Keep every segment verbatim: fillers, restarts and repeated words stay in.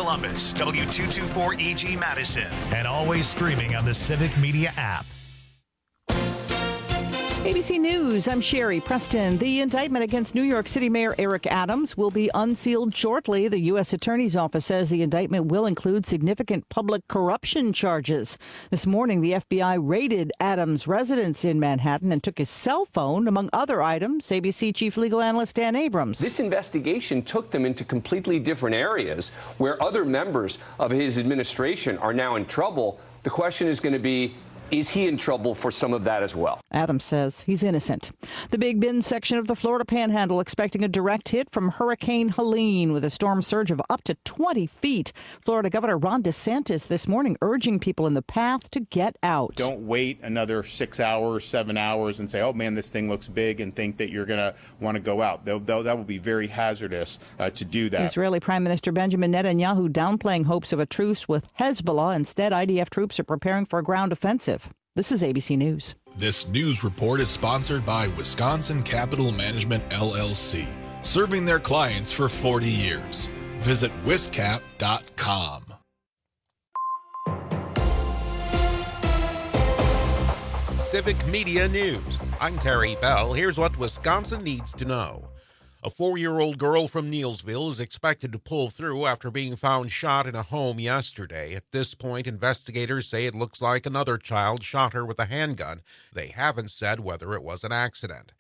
Columbus, W two twenty-four E G Madison, and always streaming on the Civic Media app. A B C News, I'm Sherry Preston. The indictment against New York City Mayor Eric Adams will be unsealed shortly. The U S Attorney's Office says the indictment will include significant public corruption charges. This morning, the F B I raided Adams' residence in Manhattan and took his cell phone, among other items. A B C Chief Legal Analyst Dan Abrams. This investigation took them into completely different areas where other members of his administration are now in trouble. The question is going to be, is he in trouble for some of that as well? Adams says he's innocent. The Big Bend section of the Florida Panhandle expecting a direct hit from Hurricane Helene with a storm surge of up to twenty feet. Florida Governor Ron DeSantis this morning urging people in the path to get out. Don't wait another six hours, seven hours and say, oh, man, this thing looks big and think that you're going to want to go out. That, that would be very hazardous uh, to do that. Israeli Prime Minister Benjamin Netanyahu downplaying hopes of a truce with Hezbollah. Instead, I D F troops are preparing for a ground offensive. This is A B C News. This news report is sponsored by Wisconsin Capital Management, L L C, serving their clients for forty years. Visit wiscap dot com. Civic Media News. I'm Terry Bell. Here's what Wisconsin needs to know. A four-year-old girl from Neilsville is expected to pull through after being found shot in a home yesterday. At this point, investigators say it looks like another child shot her with a handgun. They haven't said whether it was an accident.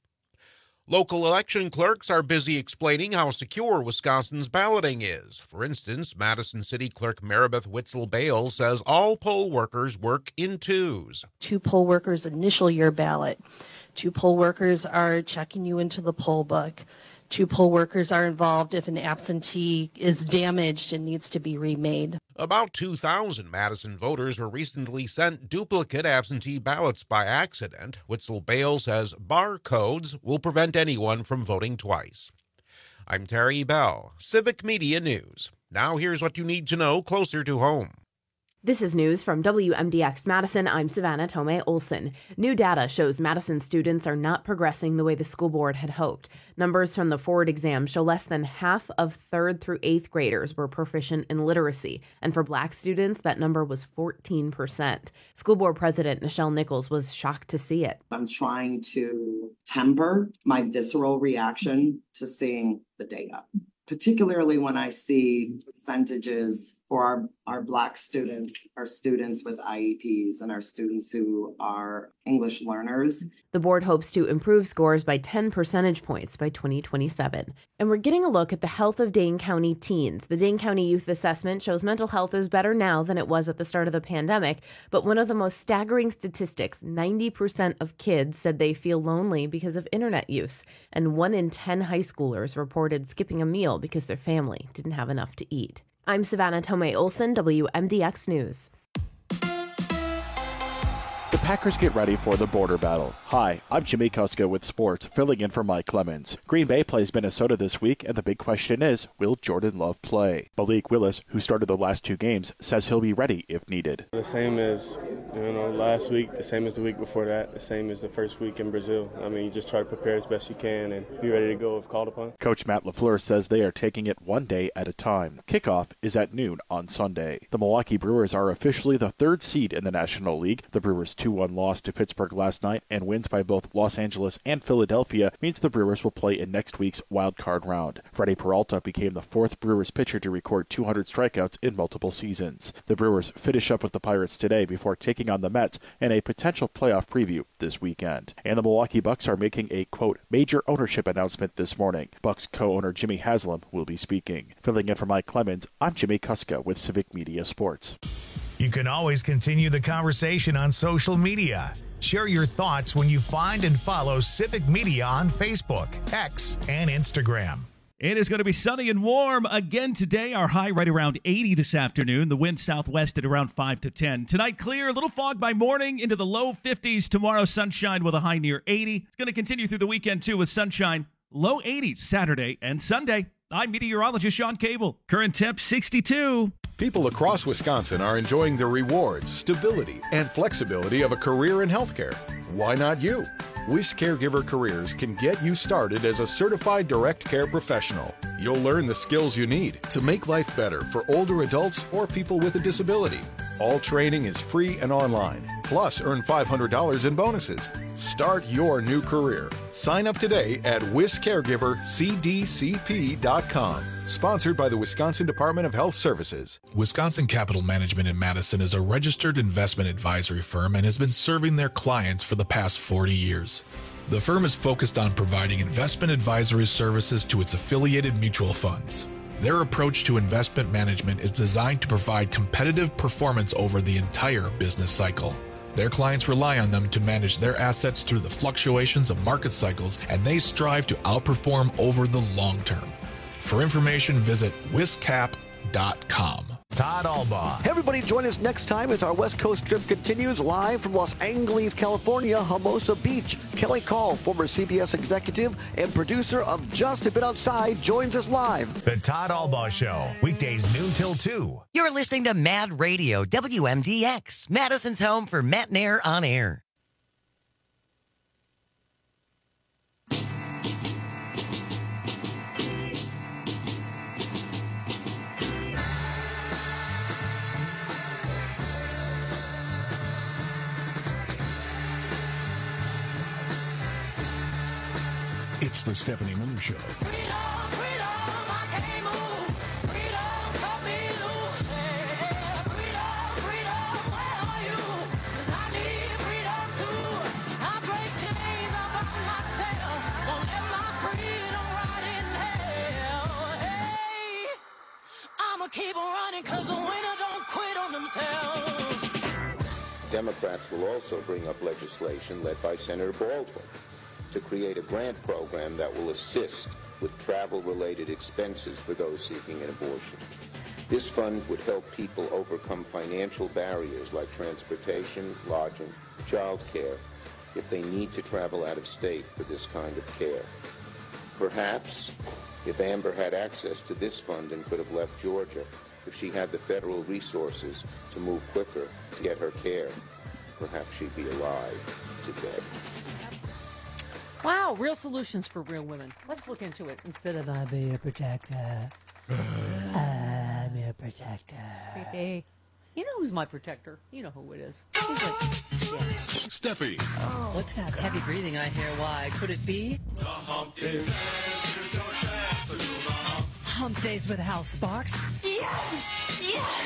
Local election clerks are busy explaining how secure Wisconsin's balloting is. For instance, Madison City Clerk Maribeth Witzel-Bales says all poll workers work in twos. Two poll workers initial your ballot. Two poll workers are checking you into the poll book. Two poll workers are involved if an absentee is damaged and needs to be remade. About two thousand Madison voters were recently sent duplicate absentee ballots by accident. Witzel-Bales says barcodes will prevent anyone from voting twice. I'm Terry Bell, Civic Media News. Now here's what you need to know closer to home. This is news from W M D X Madison. I'm Savannah Tomei Olson. New data shows Madison students are not progressing the way the school board had hoped. Numbers from the Ford exam show less than half of third through eighth graders were proficient in literacy. And for Black students, that number was fourteen percent. School board president Nichelle Nichols was shocked to see it. I'm trying to temper my visceral reaction to seeing the data, particularly when I see percentages for our, our Black students, our students with I E Ps, and our students who are English learners. The board hopes to improve scores by ten percentage points by twenty twenty-seven. And we're getting a look at the health of Dane County teens. The Dane County Youth Assessment shows mental health is better now than it was at the start of the pandemic. But one of the most staggering statistics, ninety percent of kids said they feel lonely because of internet use. And one in ten high schoolers reported skipping a meal because their family didn't have enough to eat. I'm Savannah Tomei Olson, W M D X News. The Packers get ready for the border battle. Hi, I'm Jimmy Kuska with sports, filling in for Mike Clemens. Green Bay plays Minnesota this week, and the big question is, will Jordan Love play? Malik Willis, who started the last two games, says he'll be ready if needed. The same as you know last week, the same as the week before that, the same as the first week in Brazil. I mean, you just try to prepare as best you can and be ready to go if called upon. Coach Matt LaFleur says they are taking it one day at a time. Kickoff is at noon on Sunday. The Milwaukee Brewers are officially the third seed in the National League. The Brewers' two one loss to Pittsburgh last night and wins by both Los Angeles and Philadelphia means the Brewers will play in next week's wild card round. Freddie Peralta became the fourth Brewers pitcher to record two hundred strikeouts in multiple seasons. The Brewers finish up with the Pirates today before taking on the Mets in a potential playoff preview this weekend. And the Milwaukee Bucks are making a, quote, major ownership announcement this morning. Bucks co-owner Jimmy Haslam will be speaking. Filling in for Mike Clemens, I'm Jimmy Kuska with Civic Media Sports. You can always continue the conversation on social media. Share your thoughts when you find and follow Civic Media on Facebook, X, and Instagram. It is going to be sunny and warm again today. Our high right around eighty this afternoon. The wind southwest at around five to ten. Tonight clear, a little fog by morning into the low fifties. Tomorrow sunshine with a high near eighty. It's going to continue through the weekend too with sunshine. Low eighties Saturday and Sunday. I'm meteorologist Sean Cable. Current temp sixty-two. People across Wisconsin are enjoying the rewards, stability, and flexibility of a career in healthcare. Why not you? Wish Caregiver Careers can get you started as a certified direct care professional. You'll learn the skills you need to make life better for older adults or people with a disability. All training is free and online. Plus, earn five hundred dollars in bonuses. Start your new career. Sign up today at wish caregiver c d c p dot com. Sponsored by the Wisconsin Department of Health Services. Wisconsin Capital Management in Madison is a registered investment advisory firm and has been serving their clients for the past forty years. The firm is focused on providing investment advisory services to its affiliated mutual funds. Their approach to investment management is designed to provide competitive performance over the entire business cycle. Their clients rely on them to manage their assets through the fluctuations of market cycles, and they strive to outperform over the long term. For information, visit wiscap dot com. Todd Albaugh. Hey everybody, join us next time as our West Coast trip continues live from Los Angeles, California, Hermosa Beach. Kelly Call, former C B S executive and producer of Just a Bit Outside, joins us live. The Todd Albaugh Show, weekdays noon till two. You're listening to Mad Radio, W M D X, Madison's home for Matt Nair on air. It's the Stephanie Miller Show. Keep on running because the winner don't quit on themselves. Democrats will also bring up legislation led by Senator Baldwin to create a grant program that will assist with travel-related expenses for those seeking an abortion. This fund would help people overcome financial barriers like transportation, lodging, child care, if they need to travel out of state for this kind of care. Perhaps, if Amber had access to this fund and could have left Georgia, if she had the federal resources to move quicker to get her care, perhaps she'd be alive today. Wow, real solutions for real women. Let's look into it instead of I be a protector. I'm your protector. Creepy. You know who's my protector? You know who it is. He's like, yeah. Steffi. Oh, what's that heavy breathing I hear? Why? Could it be? The hump days. Hump days with Hal Sparks. Yeah. Yeah.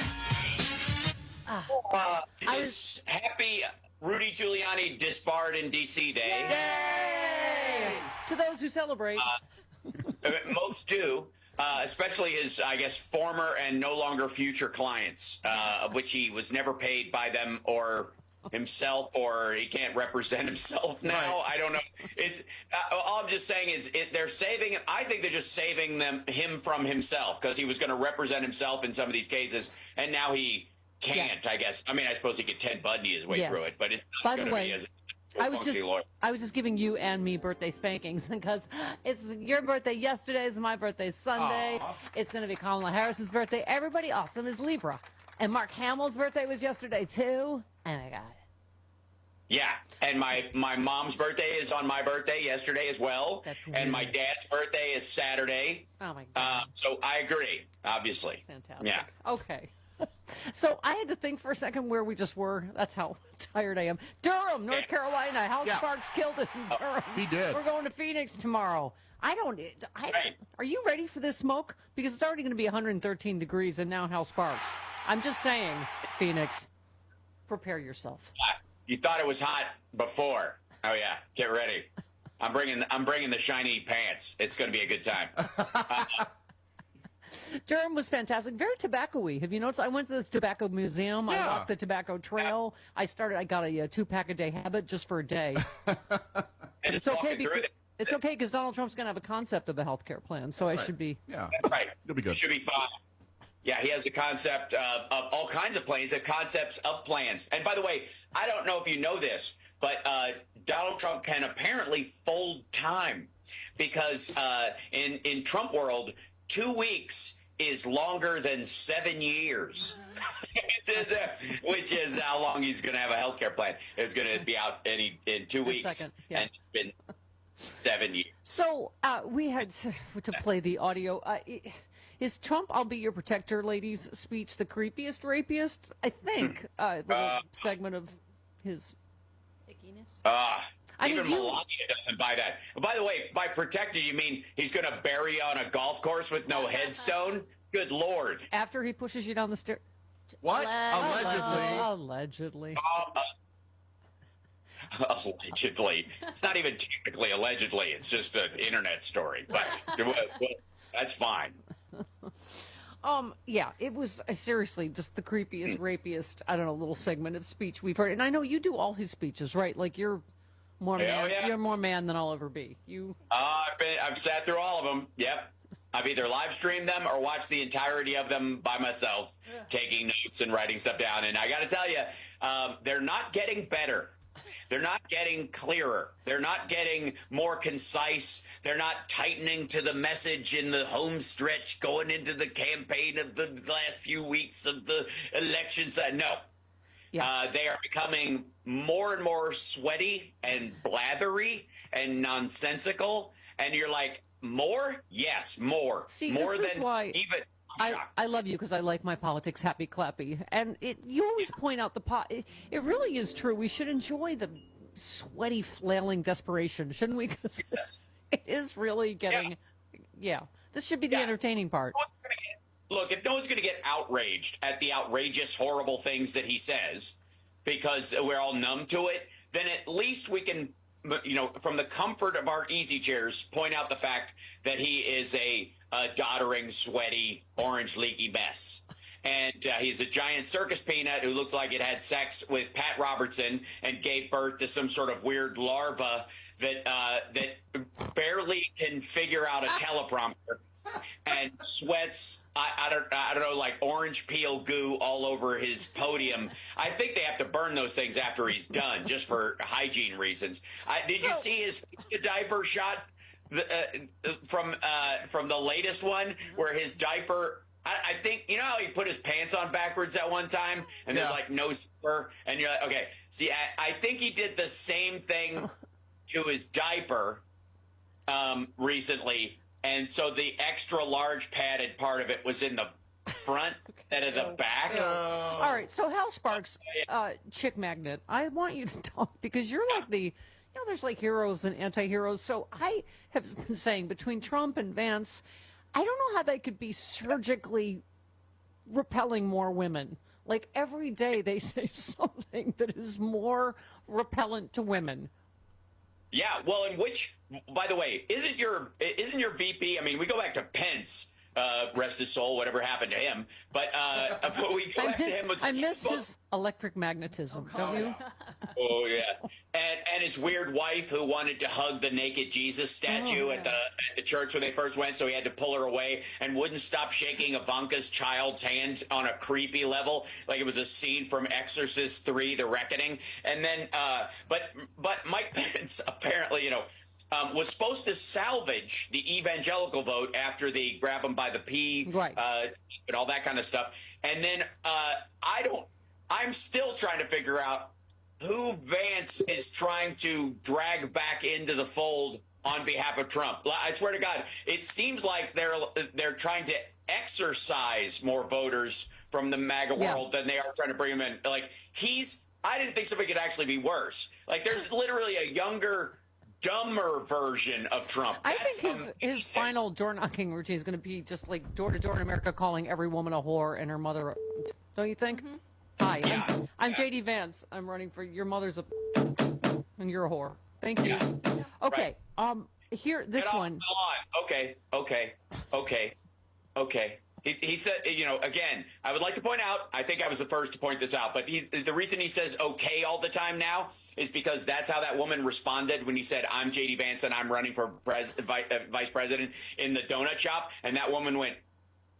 Ah. Uh, I was happy Rudy Giuliani disbarred in D C Day. Yay! To those who celebrate. Uh, most do. Uh, especially his, I guess, former and no longer future clients, uh, of which he was never paid by them or himself, or he can't represent himself now. Right. I don't know. It, uh, all I'm just saying is it, they're saving. I think they're just saving them him from himself because he was going to represent himself in some of these cases, and now he can't. Yes. I guess. I mean, I suppose he could Ted Bundy his way yes. through it, but it's not going to be as. I was just I was just giving you and me birthday spankings because it's your birthday yesterday, it's my birthday Sunday. Aww. It's going to be Kamala Harris's birthday. Everybody awesome is Libra. And Mark Hamill's birthday was yesterday too. And I got it. Yeah, and my, my mom's birthday is on my birthday yesterday as well. That's weird. And my dad's birthday is Saturday. Oh my God. Uh, so I agree, obviously. Fantastic. Yeah. Okay. So I had to think for a second where we just were. That's how tired I am. Durham, North Carolina. Hal yeah. Sparks killed it in Durham. He did. We're going to Phoenix tomorrow. I don't. I, right. Are you ready for this smoke? Because it's already going to be one hundred thirteen degrees, and now Hal Sparks. I'm just saying, Phoenix, prepare yourself. Uh, you thought it was hot before. Oh yeah, get ready. I'm bringing. I'm bringing the shiny pants. It's going to be a good time. Uh, Durham was fantastic. Very tobacco-y. Have you noticed? I went to the tobacco museum. Yeah. I walked the tobacco trail. I started. I got a, a two-pack-a-day habit just for a day. It's okay. Because, it's okay because Donald Trump's going to have a concept of a health care plan, so right. I should be. Yeah, right. It'll be good. It should be fine. Yeah, he has a concept uh, of all kinds of plans, the concepts of plans. And by the way, I don't know if you know this, but uh, Donald Trump can apparently fold time because uh, in in Trump world, two weeks is longer than seven years, which is how long he's going to have a health care plan. It's going to be out any in two weeks, second, yeah. and it's been seven years. So uh, we had to, to play the audio. Uh, is Trump, I'll be your protector, ladies, speech the creepiest, rapiest? I think uh, the Uh, segment of his ickiness. Uh, I even mean, you- Melania doesn't buy that. By the way, by protector, you mean he's going to bury you on a golf course with no headstone? Good Lord. After he pushes you down the stairs. What? Allegedly. Allegedly. Uh, allegedly. It's not even technically allegedly. It's just an internet story. But that's fine. Um, yeah, it was uh, seriously just the creepiest, rapiest, I don't know, little segment of speech we've heard. And I know you do all his speeches, right? Like you're more Hell man, yeah. you're more man than I'll ever be. You. Uh, I've been, I've sat through all of them. Yep. I've either live streamed them or watched the entirety of them by myself, taking notes and writing stuff down. And I got to tell you, um, they're not getting better. They're not getting clearer. They're not getting more concise. They're not tightening to the message in the home stretch going into the campaign of the last few weeks of the elections. Uh, no. Uh, they are becoming more and more sweaty and blathery and nonsensical. And you're like, more? Yes, more. See, more this is than why even. I, I love you because I like my politics happy clappy. And it, you always point out the pot. It, it really is true. We should enjoy the sweaty, flailing desperation, shouldn't we? Because it is really getting, yeah. yeah. This should be the entertaining part. Look, if no one's going to get outraged at the outrageous, horrible things that he says because we're all numb to it, then at least we can, you know, from the comfort of our easy chairs, point out the fact that he is a, a doddering, sweaty, orange, leaky mess. And uh, he's a giant circus peanut who looked like it had sex with Pat Robertson and gave birth to some sort of weird larva that uh, that barely can figure out a teleprompter and sweats. I, I don't I don't know, like orange peel goo all over his podium. I think they have to burn those things after he's done, just for hygiene reasons. I, did you see his diaper shot the, uh, from uh, from the latest one, where his diaper? I, I think you know how he put his pants on backwards at one time, and there's like no zipper, and you're like, okay. See, I, I think he did the same thing to his diaper um, recently. And so the extra large padded part of it was in the front instead of the back. All right, so Hal Sparks, uh, chick magnet, I want you to talk because you're like the, you know, there's like heroes and anti-heroes. So I have been saying between Trump and Vance, I don't know how they could be surgically repelling more women. Like every day they say something that is more repellent to women. Yeah, well, in which, by the way, isn't your isn't your V P? I mean, we go back to Pence, uh, rest his soul, whatever happened to him. But uh, we go I back miss, to him. Was, I miss his electric magnetism, don't you? Oh yeah, and and his weird wife who wanted to hug the naked Jesus statue Oh, at the at the church when they first went, so he had to pull her away, and wouldn't stop shaking Ivanka's child's hand on a creepy level, like it was a scene from Exorcist three: The Reckoning. And then, uh, but but Mike Pence apparently, you know. Um, was supposed to salvage the evangelical vote after they grab him by the pee, right. uh, and all that kind of stuff. And then uh, I don't. I'm still trying to figure out who Vance is trying to drag back into the fold on behalf of Trump. I swear to God, it seems like they're they're trying to exorcise more voters from the MAGA Yeah. world than they are trying to bring them in. Like he's. I didn't think somebody could actually be worse. Like there's literally a younger, dumber version of Trump. I That's think his, his final door knocking routine is going to be just like door to door in America, calling every woman a whore and her mother. A, don't you think? Hi, I'm, I'm J D Vance. I'm running for your mother's a and you're a whore. Thank you. Okay. Um. Here, this Get off one. the line. Okay. Okay. Okay. Okay. He, he said, you know, again, I would like to point out, I think I was the first to point this out, but he's, the reason he says okay all the time now is because that's how that woman responded when he said, I'm J D Vance and I'm running for pres, vi, uh, vice president in the donut shop. And that woman went,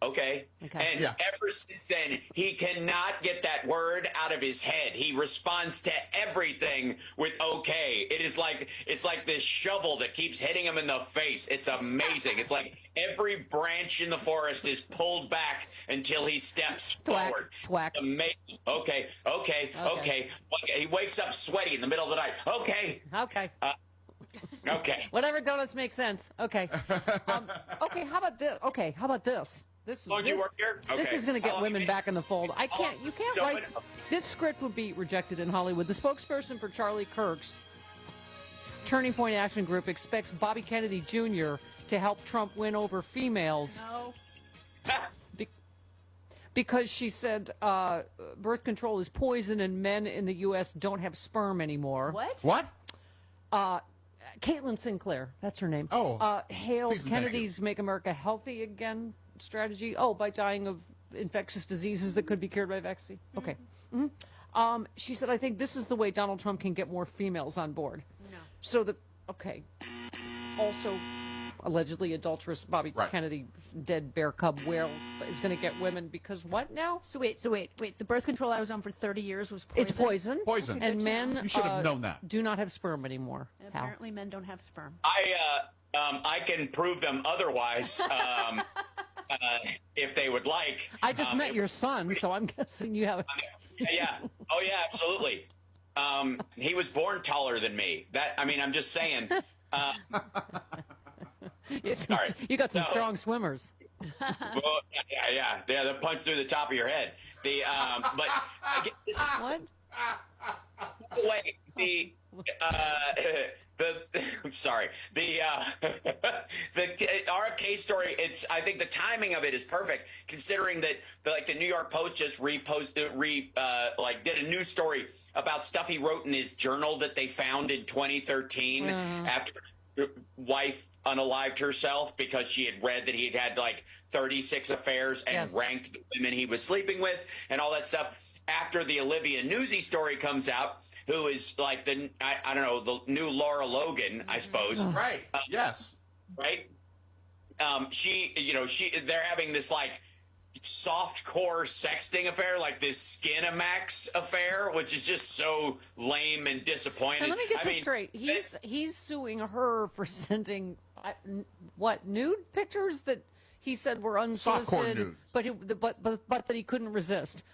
Okay. Okay. And Yeah. ever since then, he cannot get that word out of his head. He responds to everything with okay. It is like it's like this shovel that keeps hitting him in the face. It's amazing. It's like every branch in the forest is pulled back until he steps Thwack, forward. thwack. Amazing. Okay, okay, okay, okay. He wakes up sweaty in the middle of the night. Okay. Okay. Uh, okay. Whatever donuts make sense. Okay. Um, okay. How about this? Okay. How about this? This, Oh, did you this, work here? this Okay. is going to How get long women you back in the fold. I How can't. long- You can't so write. many- This script would be rejected in Hollywood. The spokesperson for Charlie Kirk's Turning Point Action Group expects Bobby Kennedy Junior to help Trump win over females. No. Be- because she said uh, birth control is poison and men in the U S don't have sperm anymore. What? What? Uh, Caitlin Sinclair, that's her name. Oh, uh, hailed please and thank Kennedy's "Make America Healthy Again" strategy. Oh, by dying of infectious diseases that could be cured by vaccine. Okay. Mhm. Um, she said, "I think this is the way Donald Trump can get more females on board." No. So the okay. Also, allegedly adulterous Bobby Right. Kennedy, dead bear cub whale, is going to get women because what now? So wait, so wait, wait. The birth control I was on for thirty years was poison. It's poison. Poison. And men You should have uh, known that. do not have sperm anymore. And Hal. apparently, men don't have sperm. I uh, um, I can prove them otherwise um, uh, if they would like. I just Um, met your son, so I'm guessing you have. Yeah, yeah. Oh, yeah, absolutely. Um, he was born taller than me. That I mean, I'm just saying. Uh, You, some- Sorry. you got some No. strong swimmers. well, yeah, yeah, yeah. Yeah, they'll punch through the top of your head. The um, but I get this. What? Wait, the uh, the I'm sorry, the uh, the R F K story. It's I think the timing of it is perfect, considering that the, like the New York Post just repost uh, re uh, like did a news story about stuff he wrote in his journal that they found in twenty thirteen Uh-huh. after his wife unalived herself because she had read that he had had like thirty-six affairs and Yes. ranked the women he was sleeping with and all that stuff. After the Olivia Newsy story comes out, who is like the, I, I don't know, the new Laura Logan, I suppose. Right. Uh, Yes. Right? Um, she, you know, she, they're having this like soft core sexting affair, like this Skinamax affair, which is just so lame and disappointing. And let me get I this mean, straight. He's he's suing her for sending uh, n- what nude pictures that he said were unsolicited, Softcore nudes. but, he, but but but that he couldn't resist.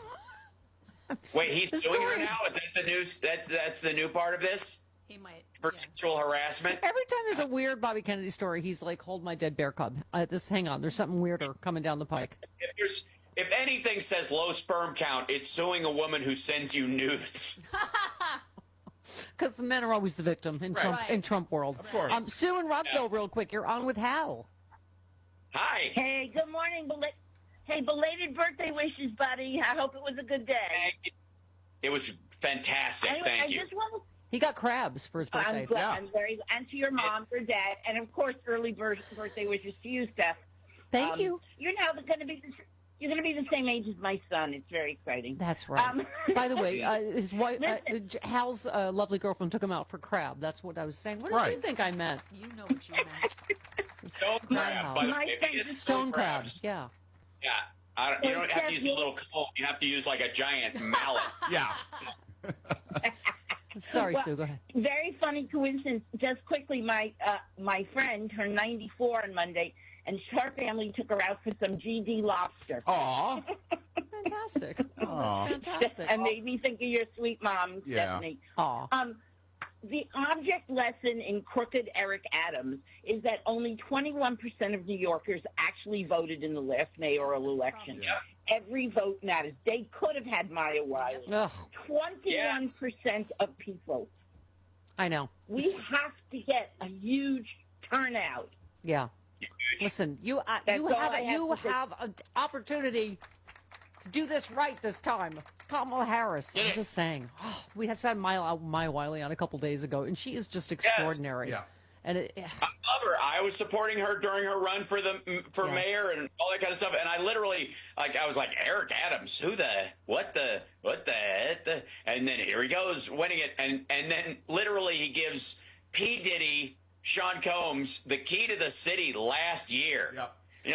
Wait, he's The suing her stories- now? Is that the news? That's, that's the new part of this? He might. For sexual harassment? Every time there's a weird Bobby Kennedy story, he's like, "Hold my dead bear cub." Uh, this, hang on, there's something weirder coming down the pike. If there's if anything says low sperm count, it's suing a woman who sends you nudes. Because the men are always the victim in Right. Trump Right. in Trump world. Of course. Um, Sue and Rockville, real quick. You're on with Hal. Hi. Hey, good morning. Bel- hey, belated birthday wishes, buddy. I hope it was a good day. Thank you. It was fantastic. Anyway, Thank I you. just want He got crabs for his to. birthday. I'm glad. Yeah. I'm very. And to your mom, your dad, and of course, early bir- birthday wishes to you, Steph. Thank Um, you. You're now going to be. The, you're going to be the same age as my son. It's very exciting. That's right. Um, By the way, uh, his wife, uh, Listen. J- Hal's uh, lovely girlfriend took him out for crab. That's what I was saying. What did you Right. think I meant? You know what you meant. Stone crab. By the My way, if thank you get you. Stone crab. crabs, Yeah. Yeah. I don't, you don't have to use a Stephanie- little comb. You have to use like a giant mallet. Yeah. Sorry, Well, Sue. Go ahead. Very funny coincidence. Just quickly, my uh, my friend turned ninety-four on Monday, and her family took her out for some G D lobster. Aw. Fantastic. Oh, Aw. that's fantastic. And made me think of your sweet mom, Yeah. Stephanie. Aw. Um, the object lesson in Crooked Eric Adams is that only twenty-one percent of New Yorkers actually voted in the last mayoral election. Yeah. Every vote matters. They could have had Maya Wiley. Ugh, twenty-one percent of people. I know. We have to get a huge turnout. Yeah. Listen, you uh, That's you all have I a, have you to say. have an opportunity to do this right this time. Kamala Harris. I'm just saying. Oh, we had said Maya, Maya Wiley on a couple days ago, and she is just extraordinary. Yeah. And it, I love her. I was supporting her during her run for the for Yeah. mayor and all that kind of stuff. And I literally, like, I was like, Eric Adams, who the, what the, what the, heck the, and then here he goes winning it, and and then literally he gives P Diddy, Sean Combs, the key to the city last year. Yep. You know,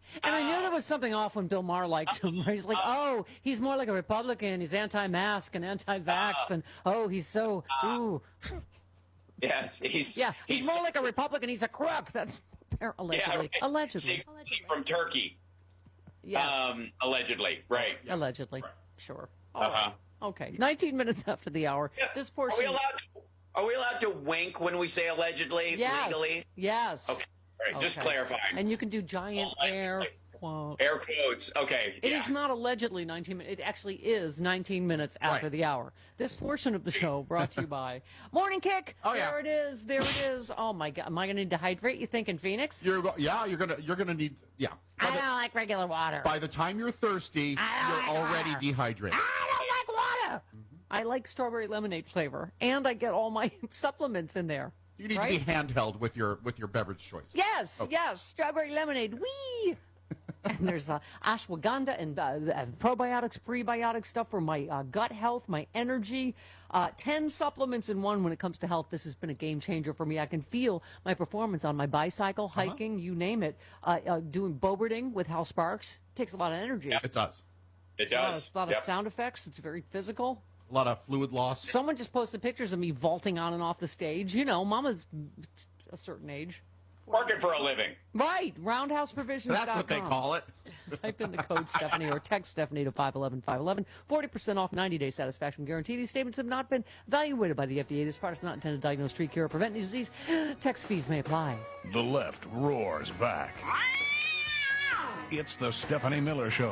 And I knew there was something off when Bill Maher liked him. He's like, oh, he's more like a Republican. He's anti-mask and anti-vax, uh, and oh, he's so ooh. Yes, he's yeah, he's, he's more like a Republican. He's a crook. That's allegedly. Yeah, right. Allegedly. allegedly from Turkey. Yeah. Um, allegedly, right? Allegedly, right. Sure. All uh-huh. right. Okay. Nineteen minutes after the hour. Yeah. This portion. Are we allowed? To, are we allowed to wink when we say allegedly? Yes. Legally? Yes. Okay. All right. Okay. Just clarifying. And you can do giant oh, air quotes. Air quotes. Okay. It yeah. is not allegedly nineteen minutes. It actually is nineteen minutes after right. the hour. This portion of the show brought to you by Morning Kick. Oh yeah. There it is. There it is. Oh my God. Am I going to need to hydrate? You think in Phoenix? You're yeah. You're gonna you're gonna need yeah. By I the, don't like regular water. By the time you're thirsty, you're like already water. dehydrated. I don't like water. Mm-hmm. I like strawberry lemonade flavor, and I get all my supplements in there. You need right? to be handheld with your with your beverage choice. Yes, okay. yes, strawberry lemonade. Wee. And there's uh, ashwagandha and, uh, and probiotics, prebiotic stuff for my uh, gut health, my energy. Uh, ten supplements in one when it comes to health. This has been a game changer for me. I can feel my performance on my bicycle, hiking, uh-huh. you name it. Uh, uh, doing bowbirding with Hal Sparks takes a lot of energy. Yeah, it does. It does. A lot of, a lot yep. of sound effects. It's very physical. A lot of fluid loss. Someone just posted pictures of me vaulting on and off the stage. You know, Mama's a certain age. Working for a living. Right. roundhouse provisions dot com. That's what they call it. Type in the code Stephanie or text Stephanie to five eleven five eleven. forty percent off, ninety-day satisfaction guarantee. These statements have not been evaluated by the F D A. This product is not intended to diagnose, treat, cure, or prevent any disease. Text fees may apply. The left roars back. It's the Stephanie Miller Show.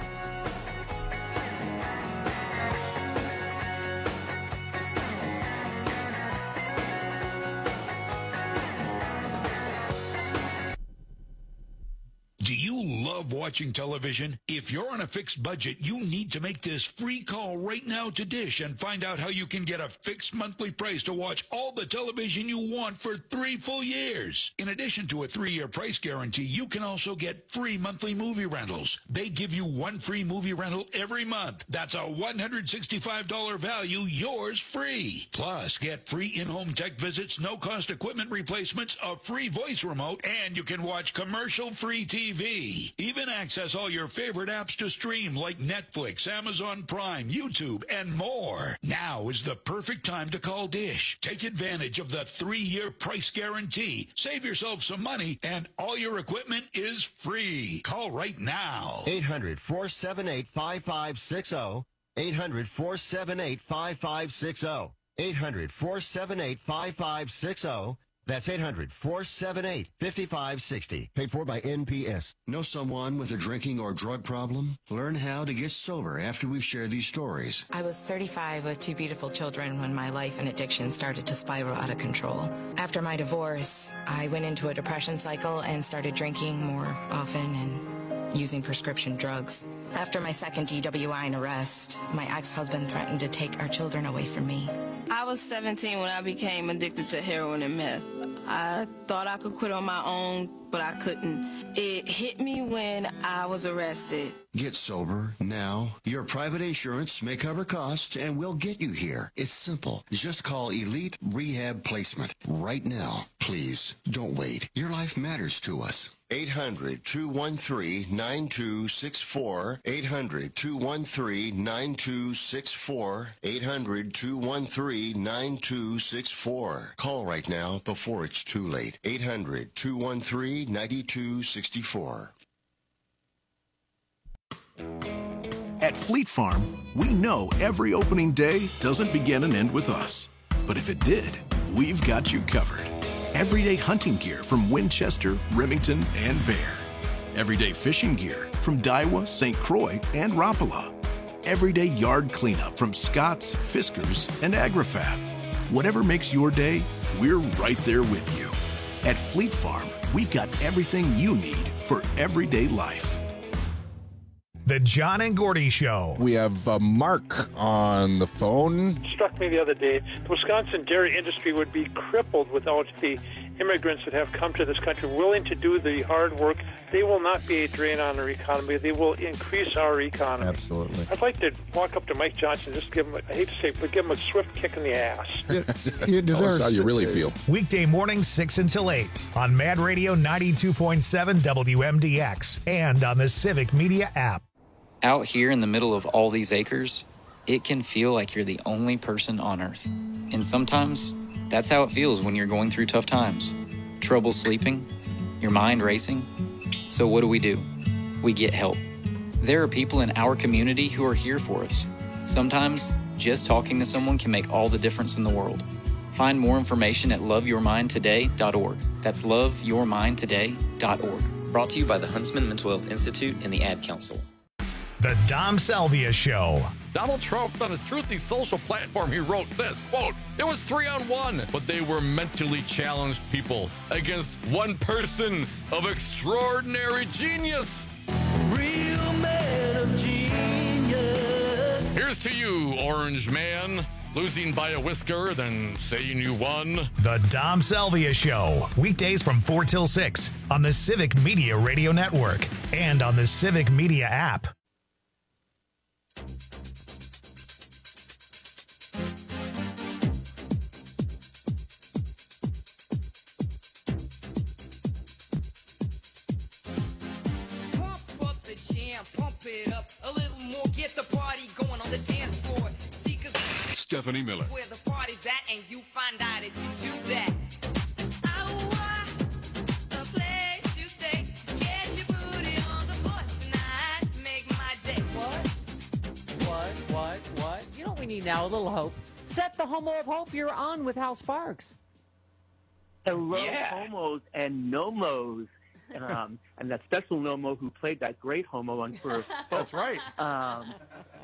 Do you love watching television? If you're on a fixed budget, you need to make this free call right now to Dish and find out how you can get a fixed monthly price to watch all the television you want for three full years. In addition to a three-year price guarantee, you can also get free monthly movie rentals. They give you one free movie rental every month. That's a one hundred sixty-five dollars value, yours free. Plus, get free in-home tech visits, no-cost equipment replacements, a free voice remote, and you can watch commercial-free T V. Even access all your favorite apps to stream like Netflix, Amazon Prime, YouTube, and more. Now is the perfect time to call Dish. Take advantage of the three-year price guarantee. Save yourself some money, and all your equipment is free. Call right now. eight hundred, four seven eight, five five six zero. eight hundred, four seven eight, five five six zero. eight hundred, four seven eight, five five six zero. That's eight hundred, four seven eight, five five six zero. Paid for by N P S. Know someone with a drinking or drug problem? Learn how to get sober after we share these stories. I was thirty-five with two beautiful children when my life and addiction started to spiral out of control. After my divorce, I went into a depression cycle and started drinking more often and using prescription drugs. After my second D W I and arrest, my ex-husband threatened to take our children away from me. I was seventeen when I became addicted to heroin and meth. I thought I could quit on my own, but I couldn't. It hit me when I was arrested. Get sober now. Your private insurance may cover costs and we'll get you here. It's simple. Just call Elite Rehab Placement right now. Please, don't wait. Your life matters to us. eight hundred, two one three, nine two six four. eight hundred, two one three, nine two six four. eight hundred, two one three, nine two six four. Call right now before it's too late. eight hundred, two one three, nine two six four. At Fleet Farm, we know every opening day doesn't begin and end with us. But if it did, we've got you covered. Everyday hunting gear from Winchester, Remington, and Bear. Everyday fishing gear from Daiwa, Saint Croix, and Rapala. Everyday yard cleanup from Scott's, Fiskars, and AgriFab. Whatever makes your day, we're right there with you. At Fleet Farm, we've got everything you need for everyday life. The John and Gordy Show. We have uh, Mark on the phone. It struck me the other day, the Wisconsin dairy industry would be crippled without the immigrants that have come to this country willing to do the hard work they will not be a drain on our economy. They will increase our economy. Absolutely. I'd like to walk up to Mike Johnson and just give him, a, I hate to say it, but give him a swift kick in the ass. Tell us how you really feel. Weekday mornings six until eight on Mad Radio ninety-two point seven W M D X and on the Civic Media app. Out here in the middle of all these acres, it can feel like you're the only person on Earth. And sometimes, that's how it feels when you're going through tough times. Trouble sleeping, your mind racing. So what do we do? We get help. There are people in our community who are here for us. Sometimes, just talking to someone can make all the difference in the world. Find more information at love your mind today dot org. That's love your mind today dot org. Brought to you by the Huntsman Mental Health Institute and the Ad Council. The Dom Salvia Show. Donald Trump, on his Truthy social platform, he wrote this, quote, "It was three on one, but they were mentally challenged people against one person of extraordinary genius." Real man of genius. Here's to you, Orange Man. Losing by a whisker, then saying you won. The Dom Salvia Show. Weekdays from four till six on the Civic Media Radio Network and on the Civic Media app. Pump up the jam, pump it up a little more, get the party going on the dance floor. See, 'cause Stephanie Miller. where the party's at, and you find out if you do that. Our, a place to stay. Get your booty on the floor tonight. Make my day. What? What? What? What? You know what we need now? A little hope. Set the homo of hope. You're on with Hal Sparks. Hello, homos and nomos. Um, and that special Nomo who played that great homo on First. That's right. Um,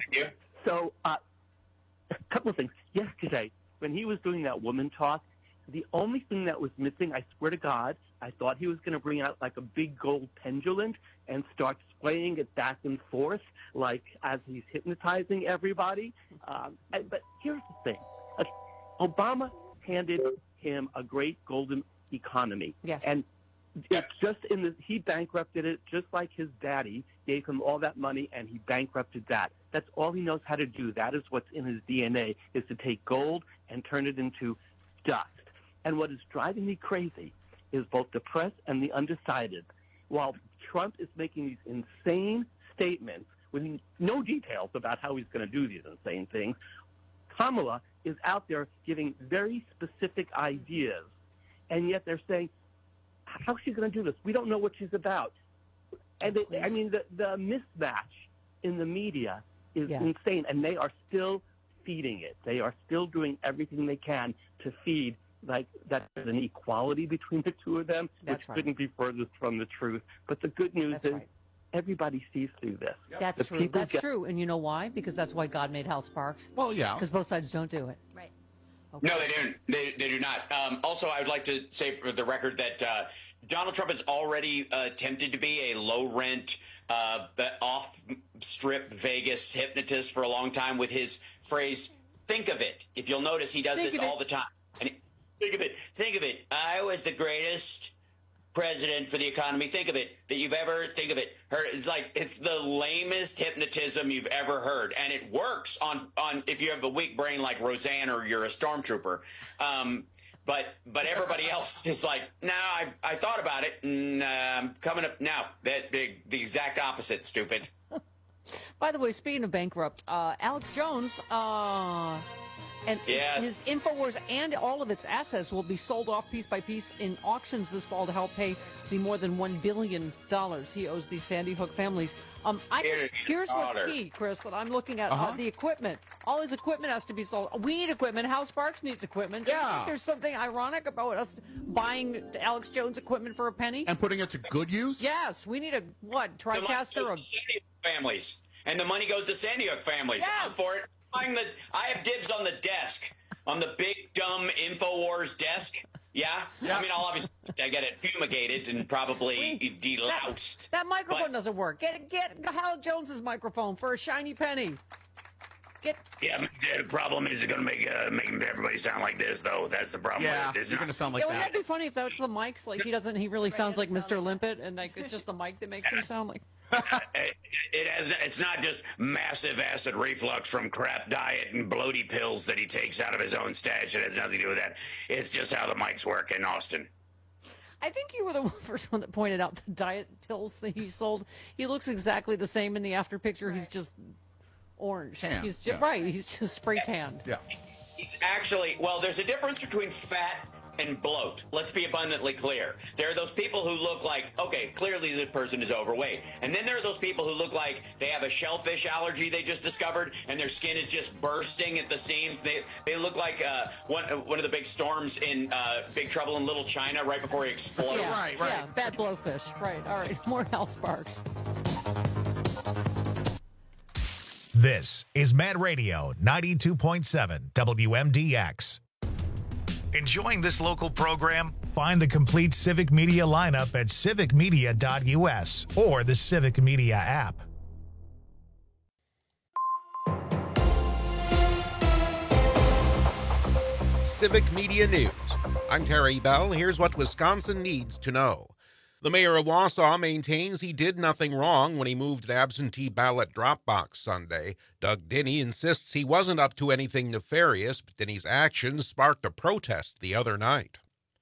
so, uh, a couple of things. Yesterday, when he was doing that woman talk, the only thing that was missing, I swear to God, I thought he was going to bring out like a big gold pendulum and start swaying it back and forth, like as he's hypnotizing everybody. Um, and, but here's the thing. Okay, Obama handed him a great golden economy. Yes. And it's just in the, he bankrupted it just like his daddy gave him all that money and he bankrupted that. That's all he knows how to do. That is what's in his D N A, is to take gold and turn it into dust. And what is driving me crazy is both the press and the undecided. While Trump is making these insane statements with no details about how he's going to do these insane things, Kamala is out there giving very specific ideas, and yet they're saying, how's she going to do this? We don't know what she's about. And it, I mean, the, the mismatch in the media is Yeah. insane, and they are still feeding it. They are still doing everything they can to feed, like, that there's an equality between the two of them, That's which right. couldn't be furthest from the truth. But the good news That's is right. everybody sees through this. That's The true. people That's get- true. And you know why? Because that's why God made Hal Sparks. Well, yeah. Because both sides don't do it. Right. No, they don't. They, they do not. Um, also, I would like to say for the record that uh, Donald Trump has already uh, attempted to be a low-rent, uh, off-strip Vegas hypnotist for a long time with his phrase, "Think of it." If you'll notice, he does Think this of it. all the time. And he, think of it. Think of it. I was the greatest president for the economy. Think of it. That you've ever, think of it. Heard. It's like, it's the lamest hypnotism you've ever heard. And it works on, on if you have a weak brain like Roseanne or you're a stormtrooper. Um, but but everybody else is like, no, I, I thought about it, and uh, I'm coming up now. That the, the exact opposite, stupid. By the way, speaking of bankrupt, uh, Alex Jones uh, and Yes. his InfoWars and all of its assets will be sold off piece by piece in auctions this fall to help pay the more than one billion dollars he owes the Sandy Hook families. Um, I, Here, here's what's daughter. key, Chris, that I'm looking at. Uh, Uh-huh. the equipment. All his equipment has to be sold. We need equipment. Hal Sparks needs equipment. Do you Yeah. think there's something ironic about us buying Alex Jones equipment for a penny? And putting it to good use? Yes, we need a, what, The money TriCaster? Or, goes to Sandy Hook families, and the money goes to Sandy Hook families. Yes. I'm for it. I'm the, I have dibs on the desk, on the big dumb InfoWars desk. Yeah? Yeah. I mean, I'll obviously I get it fumigated and probably deloused. that microphone But- doesn't work. Get get Hal Jones's microphone for a shiny penny. Get. Yeah, the problem is it's going to make uh, make everybody sound like this, though. That's the problem. Yeah, with it. It's you're not- going to sound like Yeah, wouldn't that. that be funny if that's the mics? Like he doesn't, he really sounds like Mister Limpet, and like it's just the mic that makes him sound like. it, it has. It's not just massive acid reflux from crap diet and bloaty pills that he takes out of his own stash. It has nothing to do with that. It's just how the mics work in Austin. I think you were the first one that pointed out the diet pills that he sold. He looks exactly the same in the after picture. He's just orange. Tan, He's just, yeah. right. He's just spray tanned. Yeah. He's actually, well, there's a difference between fat and bloat. Let's be abundantly clear. There are those people who look like, okay, clearly this person is overweight. And then there are those people who look like they have a shellfish allergy they just discovered and their skin is just bursting at the seams. They they look like uh, one, uh, one of the big storms in uh, Big Trouble in Little China right before he explodes. Yeah, Right, right. Yeah, bad blowfish. Right. All right. More Hal Sparks. This is Mad Radio ninety-two point seven W M D X. Enjoying this local program? Find the complete Civic Media lineup at civic media dot U S or the Civic Media app. Civic Media News. I'm Terry Bell. Here's what Wisconsin needs to know. The mayor of Wausau maintains he did nothing wrong when he moved the absentee ballot drop box Sunday. Doug Dinney insists he wasn't up to anything nefarious, but Dinney's actions sparked a protest the other night.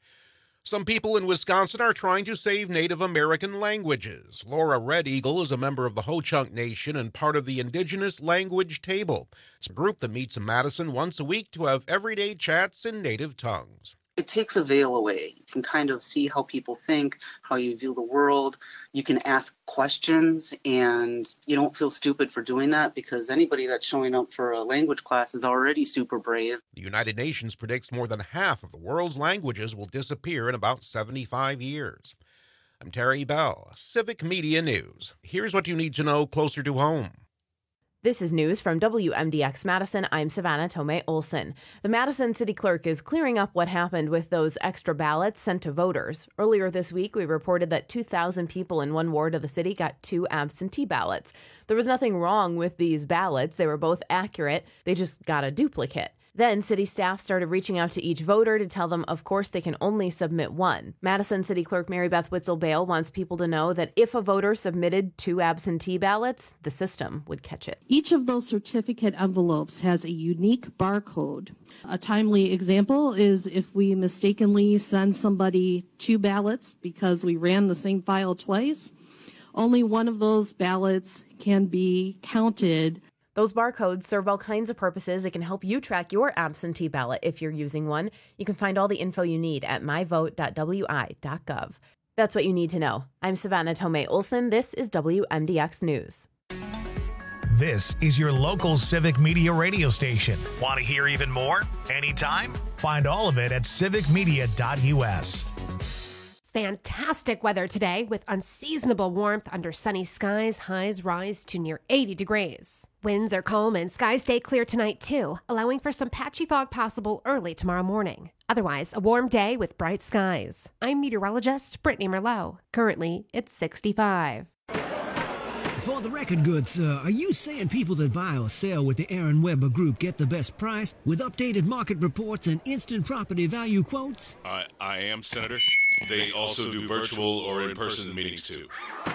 Some people in Wisconsin are trying to save Native American languages. Laura Red Eagle is a member of the Ho-Chunk Nation and part of the Indigenous Language Table. It's a group that meets in Madison once a week to have everyday chats in native tongues. It takes a veil away. You can kind of see how people think, how you view the world. You can ask questions, and you don't feel stupid for doing that because anybody that's showing up for a language class is already super brave. The United Nations predicts more than half of the world's languages will disappear in about seventy-five years. I'm Terry Bell, Civic Media News. Here's what you need to know closer to home. This is news from W M D X Madison. I'm Savannah Tomei Olson. The Madison City Clerk is clearing up what happened with those extra ballots sent to voters. Earlier this week, we reported that two thousand people in one ward of the city got two absentee ballots. There was nothing wrong with these ballots. They were both accurate. They just got a duplicate. Then city staff started reaching out to each voter to tell them, of course, they can only submit one. Madison City Clerk Mary Beth Witzel-Bale wants people to know that if a voter submitted two absentee ballots, the system would catch it. Each of those certificate envelopes has a unique barcode. A timely example is if we mistakenly send somebody two ballots because we ran the same file twice, only one of those ballots can be counted. Those barcodes serve all kinds of purposes. It can help you track your absentee ballot if you're using one. You can find all the info you need at my vote dot w i dot gov. That's what you need to know. I'm Savannah Tomei Olson. This is W M D X News. This is your local Civic Media radio station. Want to hear even more? Anytime? Find all of it at civic media dot U S. Fantastic weather today with unseasonable warmth under sunny skies. Highs rise to near eighty degrees. Winds are calm and skies stay clear tonight too, allowing for some patchy fog possible early tomorrow morning. Otherwise, a warm day with bright skies. I'm meteorologist Brittany Merlot. Currently, it's sixty-five. For the record good, sir, are you saying people that buy or sell with the Aaron Weber Group get the best price with updated market reports and instant property value quotes? I, I am, Senator. They also do virtual or in-person meetings, too.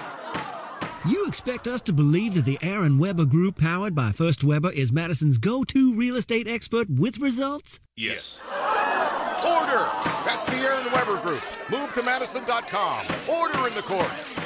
You expect us to believe that the Aaron Weber Group, powered by First Weber, is Madison's go-to real estate expert with results? Yes. Order! That's the Aaron Weber Group. Move to Madison dot com. Order in the court.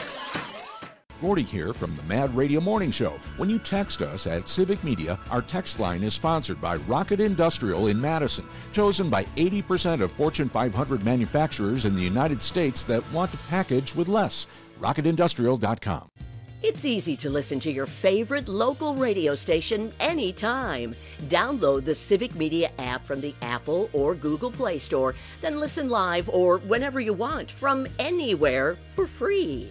Gordy here from the Mad Radio Morning Show. When you text us at Civic Media, our text line is sponsored by Rocket Industrial in Madison, chosen by eighty percent of Fortune five hundred manufacturers in the United States that want to package with less. rocket industrial dot com. It's easy to listen to your favorite local radio station anytime. Download the Civic Media app from the Apple or Google Play Store, then listen live or whenever you want from anywhere for free.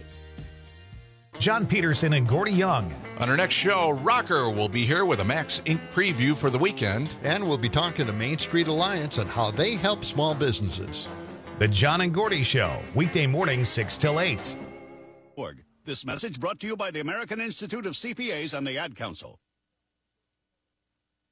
John Peterson and Gordy Young. On our next show, Rocker will be here with a Max Incorporated preview for the weekend. And we'll be talking to Main Street Alliance and how they help small businesses. The John and Gordy Show, weekday mornings six till eight. This message brought to you by the American Institute of C P As and the Ad Council.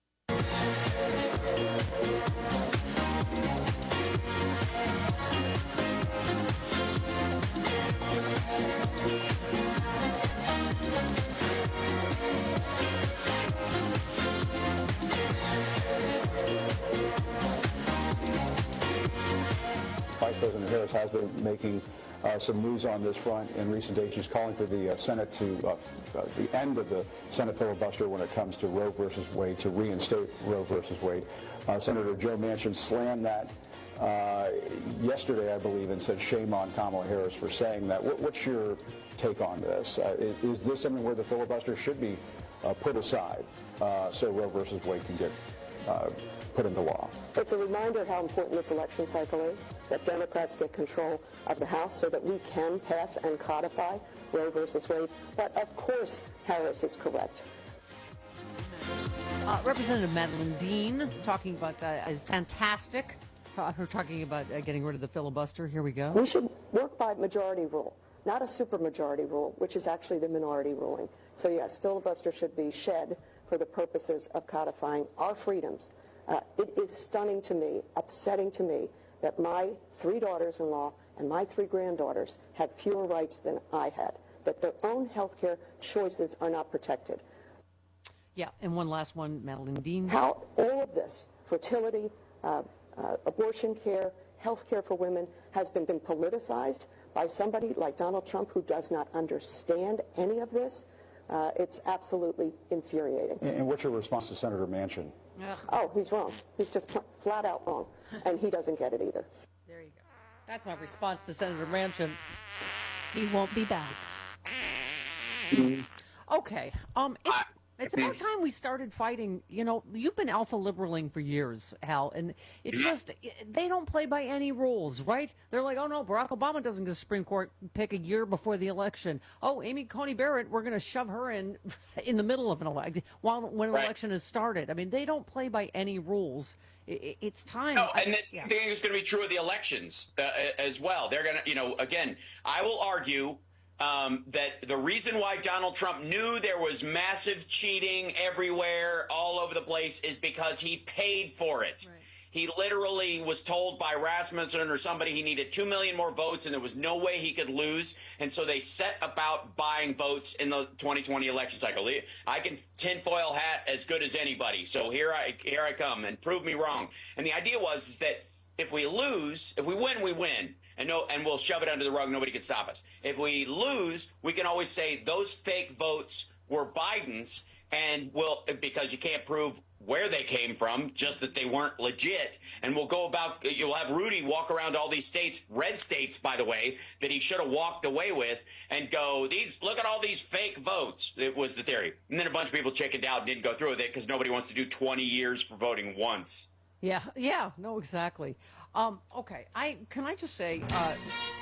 President Harris has been making uh, some news on this front in recent days. She's calling for the uh, Senate to, uh, uh, the end of the Senate filibuster when it comes to Roe versus Wade, to reinstate Roe versus Wade. Uh, Senator Joe Manchin slammed that uh, yesterday, I believe, and said shame on Kamala Harris for saying that. What, what's your take on this? Uh, is, is this something where the filibuster should be uh, put aside uh, so Roe versus Wade can get uh, put into law? It's a reminder of how important this election cycle is, that Democrats get control of the House so that we can pass and codify Roe versus Wade. But of course, Harris is correct. Uh, Representative Madeline Dean talking about uh, a fantastic, uh, her talking about uh, getting rid of the filibuster. Here we go. We should work by majority rule, not a supermajority rule, which is actually the minority ruling. So yes, filibuster should be shed for the purposes of codifying our freedoms. Uh, it is stunning to me, upsetting to me, that my three daughters-in-law and my three granddaughters have fewer rights than I had, that their own health care choices are not protected. Yeah, and one last one, Madeline Dean. How all of this, fertility, uh, uh, abortion care, health care for women, has been, been politicized by somebody like Donald Trump who does not understand any of this. Uh, it's absolutely infuriating. And, and what's your response to Senator Manchin? Ugh. Oh, he's wrong. He's just pl- flat out wrong, and he doesn't get it either. There you go. That's my response to Senator Manchin. He won't be back. Okay. Um, it's, it's about time we started fighting. You know, you've been alpha liberaling for years, Hal, and it just, they don't play by any rules, right? They're like, oh no, Barack Obama doesn't get the Supreme Court pick a year before the election. Oh, Amy Coney Barrett, we're going to shove her in in the middle of an election while when an Right. election has started. I mean, they don't play by any rules. It, it's time. No, I- and this yeah. thing is going to be true of the elections uh, as well. They're going to, you know, again, I will argue um, that the reason why Donald Trump knew there was massive cheating everywhere, all over the place, is because he paid for it. Right. He literally was told by Rasmussen or somebody he needed two million more votes and there was no way he could lose. And so they set about buying votes in the twenty twenty election cycle. I can tinfoil hat as good as anybody. So here I here I come, and prove me wrong. And the idea was is that if we lose, if we win, we win. And no, and we'll shove it under the rug. Nobody can stop us. If we lose, we can always say those fake votes were Biden's, and we'll, because you can't prove where they came from, just that they weren't legit. And we'll go about, you'll have Rudy walk around all these states, red states, by the way, that he should have walked away with, and go, these, look at all these fake votes. It was the theory. And then a bunch of people chickened out and didn't go through with it because nobody wants to do twenty years for voting once. Yeah, yeah, no, exactly. Um, okay, I can I just say, uh,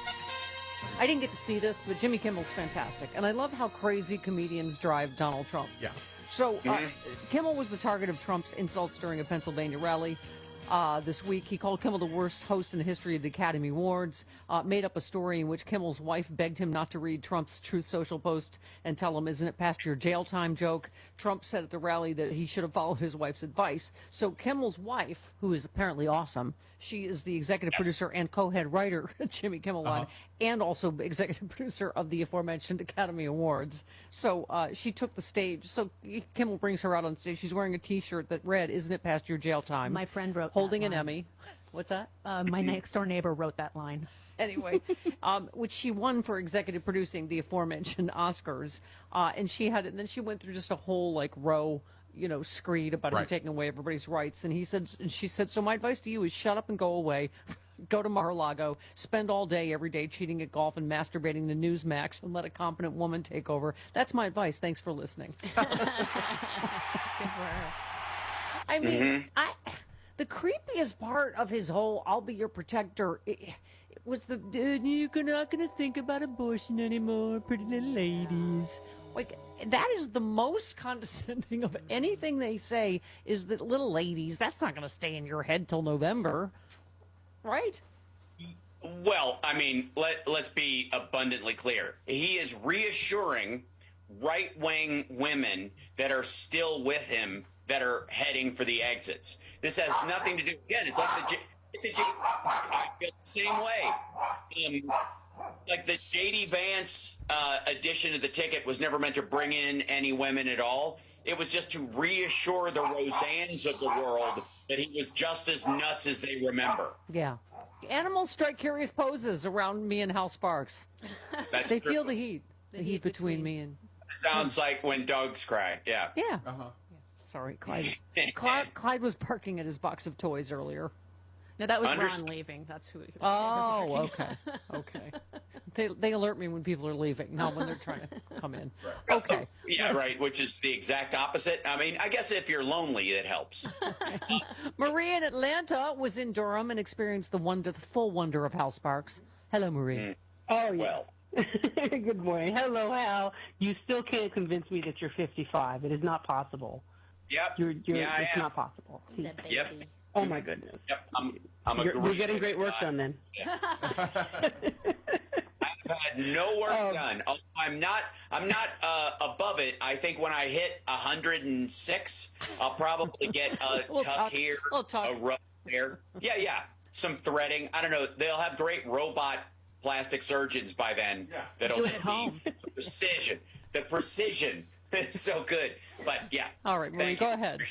I didn't get to see this, but Jimmy Kimmel's fantastic, and I love how crazy comedians drive Donald Trump. Yeah. So uh, Kimmel was the target of Trump's insults during a Pennsylvania rally uh, this week. He called Kimmel the worst host in the history of the Academy Awards, uh, made up a story in which Kimmel's wife begged him not to read Trump's Truth Social post and tell him, isn't it past your jail time joke? Trump said at the rally that he should have followed his wife's advice. So Kimmel's wife, who is apparently awesome, she is the executive yes. producer and co-head writer, Jimmy Kimmel uh-huh. on, and also executive producer of the aforementioned Academy Awards. So uh, she took the stage. So Kimmel brings her out on stage. She's wearing a T-shirt that read, isn't it past your jail time? My friend wrote Holding that an line. Emmy. What's that? Uh, my next door neighbor wrote that line. Anyway, um, which she won for executive producing the aforementioned Oscars. Uh, and she had, and then she went through just a whole like row, you know, screed about Right. him taking away everybody's rights. And he said, and she said, so my advice to you is shut up and go away. Go to Mar-a-Lago, spend all day, every day cheating at golf and masturbating to Newsmax, and let a competent woman take over. That's my advice. Thanks for listening. Good for her. I mean, Mhm. I the creepiest part of his whole "I'll be your protector" it, it was the "Dude, you're not gonna think about abortion anymore, pretty little ladies." Like that is the most condescending of anything they say. Is that little ladies? That's not gonna stay in your head till November, right? Well, I mean, let, let's be abundantly clear. He is reassuring right-wing women that are still with him that are heading for the exits. This has nothing to do, again, it's like the, J- the J- I feel the same way. Um, like the J D Vance uh, addition to the ticket was never meant to bring in any women at all. It was just to reassure the Roseannes of the world that he was just as nuts as they remember. Yeah. Animals strike curious poses around me and Hal Sparks. That's they true. feel the heat. The, the heat, heat between, between me and... Sounds like when dogs cry. Yeah. Yeah. Uh-huh. Yeah. Sorry, Clyde. Clyde. Clyde was barking at his box of toys earlier. No, that was Underst- Ron leaving. That's who. He was oh, okay, okay. They they alert me when people are leaving, not when they're trying to come in. Right. Okay. Yeah, right. Which is the exact opposite. I mean, I guess if you're lonely, it helps. Marie in Atlanta was in Durham and experienced the wonder, the full wonder of Hal Sparks. Hello, Marie. Mm. Oh, yeah. Well. Good morning. Hello, Hal. You still can't convince me that you're fifty-five. It is not possible. Yep. You're, you're, yeah, it's yeah. not possible. Yep. Oh, my goodness. Yep. I'm, I'm a you're, great we're getting great work done then. Yeah. I've had no work um, done. I'm not. I'm not uh, above it. I think when I hit one hundred six, I'll probably get a we'll tuck talk, here, we'll talk. a rub there. Yeah, yeah. Some threading. I don't know. They'll have great robot plastic surgeons by then. Yeah. That'll Do it just at home. be the precision. The precision is so good. But yeah. All right, Marie, go ahead.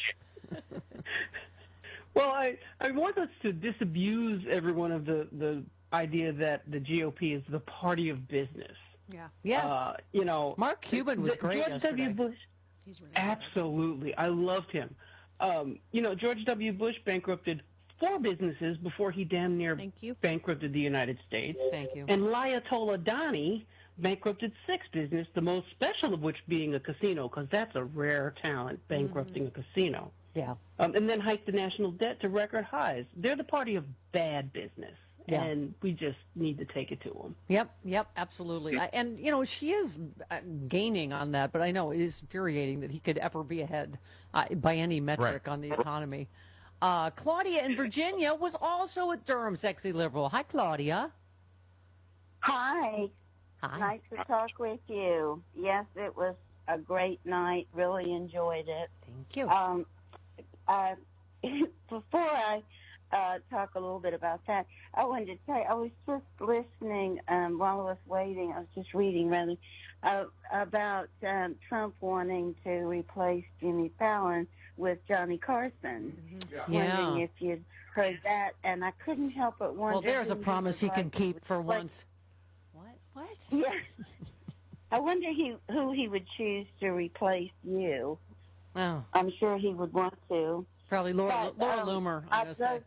Well, I, I want us to disabuse everyone of the, the idea that the G O P is the party of business. Yeah. Yes. Uh, you know, Mark Cuban was the, great George yesterday. W. Bush. He's really Absolutely. I loved him. Um, you know, George W. Bush bankrupted four businesses before he damn near Thank you. bankrupted the United States. Thank you. And Ayatollah Adani bankrupted six businesses, the most special of which being a casino, because that's a rare talent, bankrupting mm-hmm. a casino. Yeah. Um, and then hiked the national debt to record highs. They're the party of bad business, yeah. and we just need to take it to them. Yep, yep, absolutely. I, and, you know, she is gaining on that, but I know it is infuriating that he could ever be ahead uh, by any metric right. on the economy. Uh, Claudia in Virginia was also at Durham Sexy Liberal. Hi, Claudia. Hi. Hi. Nice to talk with you. Yes, it was a great night. Really enjoyed it. Thank you. Um, uh, before I uh, talk a little bit about that, I wanted to tell you, I was just listening um, while I was waiting. I was just reading, rather, uh, about um, Trump wanting to replace Jimmy Fallon with Johnny Carson. Mm-hmm. Yeah. Yeah. Wondering if you'd heard that, and I couldn't help but wonder. Well, there's a who promise he would can like keep to for replace- once. What? What? Yeah. I wonder he, who he would choose to replace you. Oh. I'm sure he would want to. Probably Laura, But, Laura um, Loomer, I I'm going to say.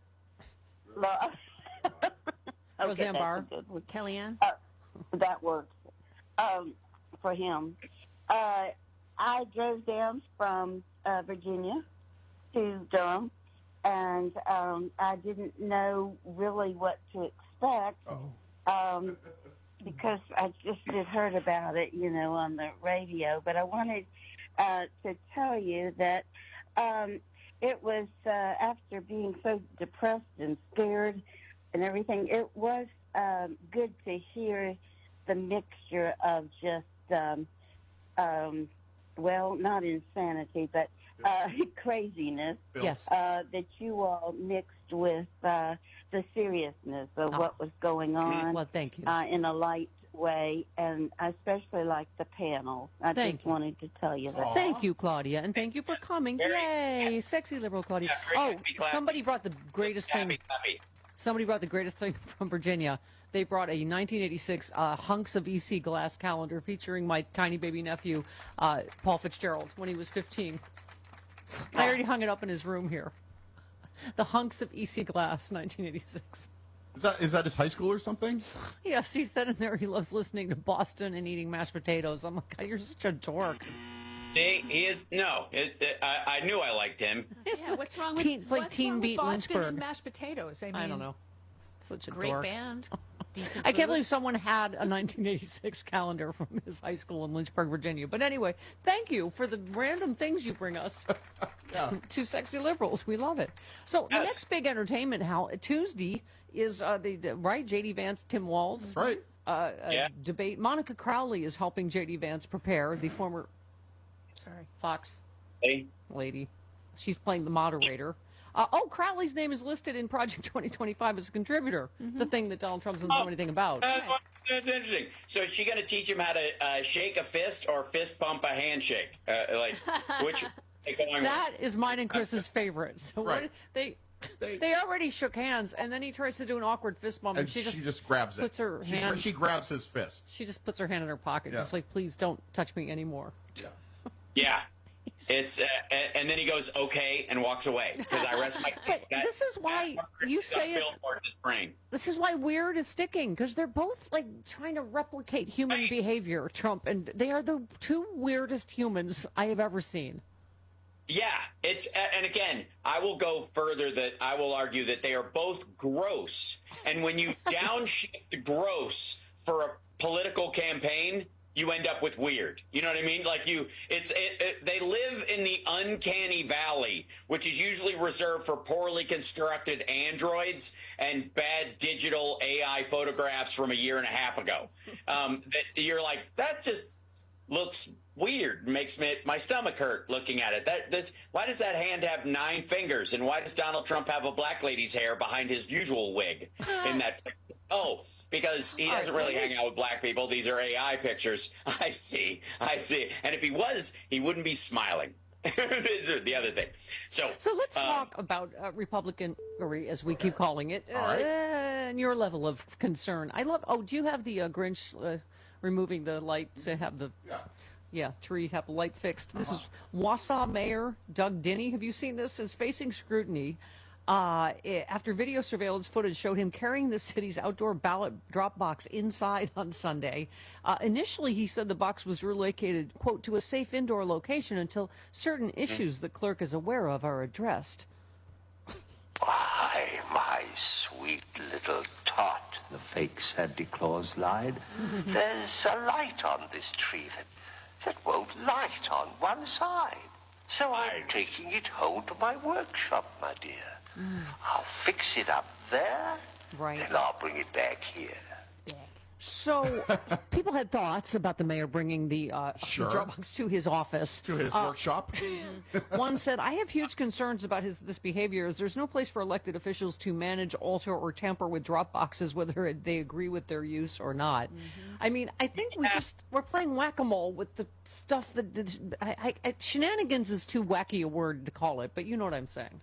Lo- Roseanne that's Barr. a good one. Kellyanne? Uh, that works um, for him. Uh, I drove down from uh, Virginia to Durham, and um, I didn't know really what to expect um, because I just had heard about it, you know, on the radio. But I wanted uh, to tell you that um, it was uh, after being so depressed and scared and everything, it was um, good to hear the mixture of just, um, um, well, not insanity, but uh, craziness Yes. uh, that you all mixed with uh, the seriousness of Oh. what was going on Well, thank you. uh, in a light way, and I especially like the panel. I Thank just you. wanted to tell you that. Thank you, Claudia, and thank you for coming. Yay, sexy liberal Claudia. Yeah, Oh, very happy, clappy. somebody brought the greatest thing. Happy, happy. Somebody brought the greatest thing from Virginia. They brought a nineteen eighty-six uh, Hunks of E C glass calendar featuring my tiny baby nephew, uh, Paul Fitzgerald, when he was fifteen. I already hung it up in his room here. The Hunks of E C glass, nineteen eighty-six. Is that is that his high school or something? Yes, he said in there he loves listening to Boston and eating mashed potatoes. I'm like, you're such a dork. He, he is no. It, it, I, I knew I liked him. Yeah, what's wrong with Teen- it's like what's Teen wrong Beat with Boston Lynchburg. and mashed potatoes? I mean, I don't know. Such a great dork. band. Decent I can't food. believe someone had a nineteen eighty-six calendar from his high school in Lynchburg, Virginia. But anyway, thank you for the random things you bring us. Yeah. Two sexy liberals. We love it. So the Yes. next big entertainment, Hal, Tuesday is uh, the, the right J D Vance, Tim Walz. Right. Uh, Yeah. a debate. Monica Crowley is helping J D Vance prepare, the former Sorry. Fox Hey, lady. She's playing the moderator. Uh, oh, Crowley's name is listed in Project twenty twenty-five as a contributor. The thing that Donald Trump doesn't know anything about. That's, that's interesting. So is she going to teach him how to uh, shake a fist or fist bump a handshake? Uh, like which? Going That is mine and Chris's favorite. So Right. what, they They, They already shook hands, and then he tries to do an awkward fist bump, and, and she, she, just just grabs puts it. her she, hand. She grabs his fist. She just puts her hand in her pocket, Yeah. just like, please don't touch me anymore. Yeah. Yeah. It's uh, and, and then he goes okay and walks away because I rest my case. That, this is why you say it. Brain. This is why weird is sticking, because they're both like trying to replicate human right. behavior, Trump, and they are the two weirdest humans I have ever seen. Yeah, it's and again, I will go further that I will argue that they are both gross. And when you downshift gross for a political campaign, you end up with weird. You know what I mean? Like you, it's it, it, they live in the uncanny valley, which is usually reserved for poorly constructed androids and bad digital A I photographs from a year and a half ago. Um, that you're like, that just looks weird, makes me my stomach hurt looking at it. That this, why does that hand have nine fingers, and why does Donald Trump have a black lady's hair behind his usual wig in that? Oh, because he doesn't really hang out with black people. These are A I pictures. I see. I see. And if he was, he wouldn't be smiling. This is the other thing. So, so let's um, talk about uh, Republican, as we keep calling it, uh, right. and your level of concern. I love. Oh, do you have the uh, Grinch uh, removing the light to have the? Yeah. Yeah, tree have the light fixed. This is Wausau Mayor Doug Denny. Have you seen this? Is facing scrutiny uh, after video surveillance footage showed him carrying the city's outdoor ballot drop box inside on Sunday. Uh, initially, he said the box was relocated, quote, to a safe indoor location until certain issues the clerk is aware of are addressed. Why, my sweet little tot, the fake Santa Claus lied. There's a light on this tree that that won't light on one side. So I'm taking it home to my workshop, my dear. Mm. I'll fix it up there, right. Then I'll bring it back here. So people had thoughts about the mayor bringing the uh, Sure. Dropbox to his office. To his Uh, workshop. One said, I have huge concerns about his this behavior, as there's no place for elected officials to manage, alter, or tamper with drop boxes, whether they agree with their use or not. Mm-hmm. I mean, I think we just, we're playing whack-a-mole with the stuff that, that I, I, I, shenanigans is too wacky a word to call it, but you know what I'm saying.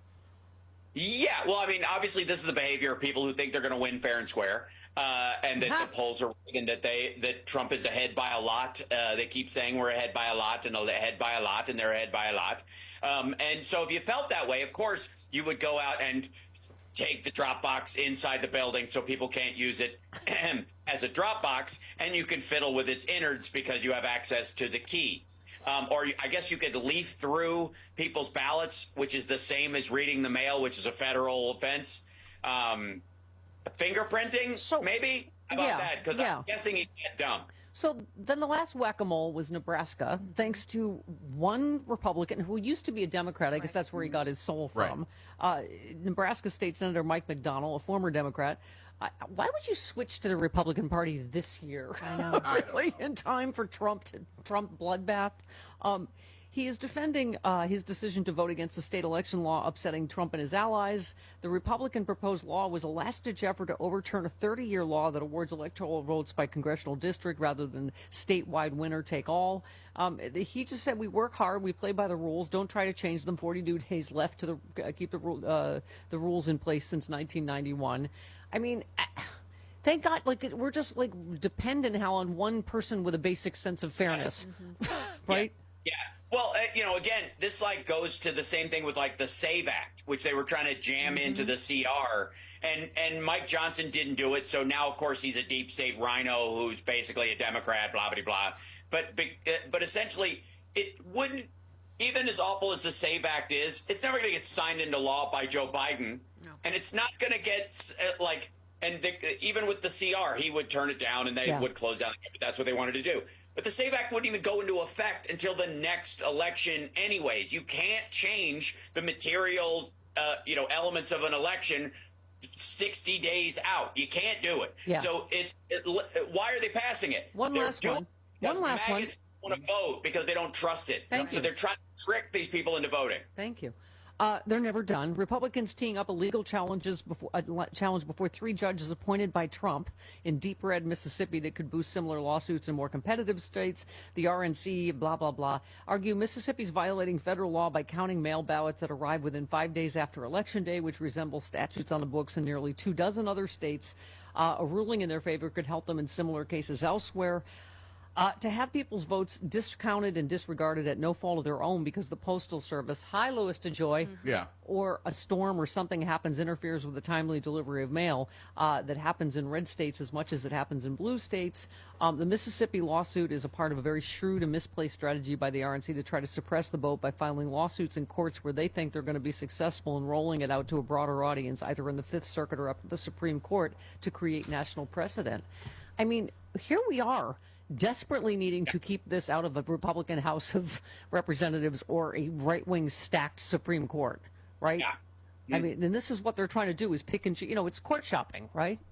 Yeah, well, I mean, obviously, this is the behavior of people who think they're going to win fair and square, uh, and that the polls are rigged, and that they that Trump is ahead by a lot. Uh, they keep saying we're ahead by a lot, and ahead by a lot, and they're ahead by a lot. Um, and so, if you felt that way, of course, you would go out and take the drop box inside the building so people can't use it as a drop box, and you can fiddle with its innards because you have access to the key. Um, or I guess you could leaf through people's ballots, which is the same as reading the mail, which is a federal offense. Um, fingerprinting, so, maybe? How about yeah, that? Because yeah. I'm guessing he's that dumb. So then the last whack-a-mole was Nebraska, thanks to one Republican who used to be a Democrat. I guess that's where he got his soul from. Right. Uh, Nebraska State Senator Mike McDonald, a former Democrat. Uh, why would you switch to the Republican Party this year? I know. Really, in time for Trump to Trump bloodbath. Um, he is defending uh, his decision to vote against the state election law, upsetting Trump and his allies. The Republican proposed law was a last-ditch effort to overturn a thirty-year law that awards electoral votes by congressional district rather than statewide winner-take-all. Um, he just said, we work hard, we play by the rules, don't try to change them. forty-two days left to the, uh, keep the, uh, the rules in place since nineteen ninety-one. I mean, thank God, like, we're just, like, dependent how on one person with a basic sense of fairness, mm-hmm. right? Yeah. yeah. Well, uh, you know, again, this, like, goes to the same thing with, like, the SAVE Act, which they were trying to jam mm-hmm. into the C R. And, and Mike Johnson didn't do it, so now, of course, he's a deep state rhino who's basically a Democrat, blah, blah, blah. But, but, but essentially, it wouldn't, even as awful as the SAVE Act is, it's never going to get signed into law by Joe Biden. No. And it's not going to get, uh, like, and the, even with the C R, he would turn it down and they yeah. would close down. That's what they wanted to do. But the SAVE Act wouldn't even go into effect until the next election anyways. You can't change the material, uh, you know, elements of an election sixty days out. You can't do it. Yeah. So it, it, why are they passing it? One They're last doing, one. One last one. Want to vote because they don't trust it. Thank so you. they're trying to trick these people into voting. Thank you. Uh, they're never done. Republicans teeing up a legal challenges before, a challenge before three judges appointed by Trump in deep red Mississippi that could boost similar lawsuits in more competitive states. The R N C, blah, blah, blah, argue Mississippi's violating federal law by counting mail ballots that arrive within five days after Election Day, which resemble statutes on the books in nearly two dozen other states. Uh, a ruling in their favor could help them in similar cases elsewhere. Uh, to have people's votes discounted and disregarded at no fault of their own because the Postal Service, hi, Louis DeJoy, Yeah. or a storm or something happens, interferes with the timely delivery of mail uh, that happens in red states as much as it happens in blue states. Um, the Mississippi lawsuit is a part of a very shrewd and misplaced strategy by the R N C to try to suppress the vote by filing lawsuits in courts where they think they're going to be successful in rolling it out to a broader audience, either in the Fifth Circuit or up at the Supreme Court, to create national precedent. I mean, here we are, desperately needing to keep this out of a Republican House of Representatives or a right-wing stacked Supreme Court, right? Yeah. I mean, and this is what they're trying to do, is pick and choose. You know, it's court shopping, right?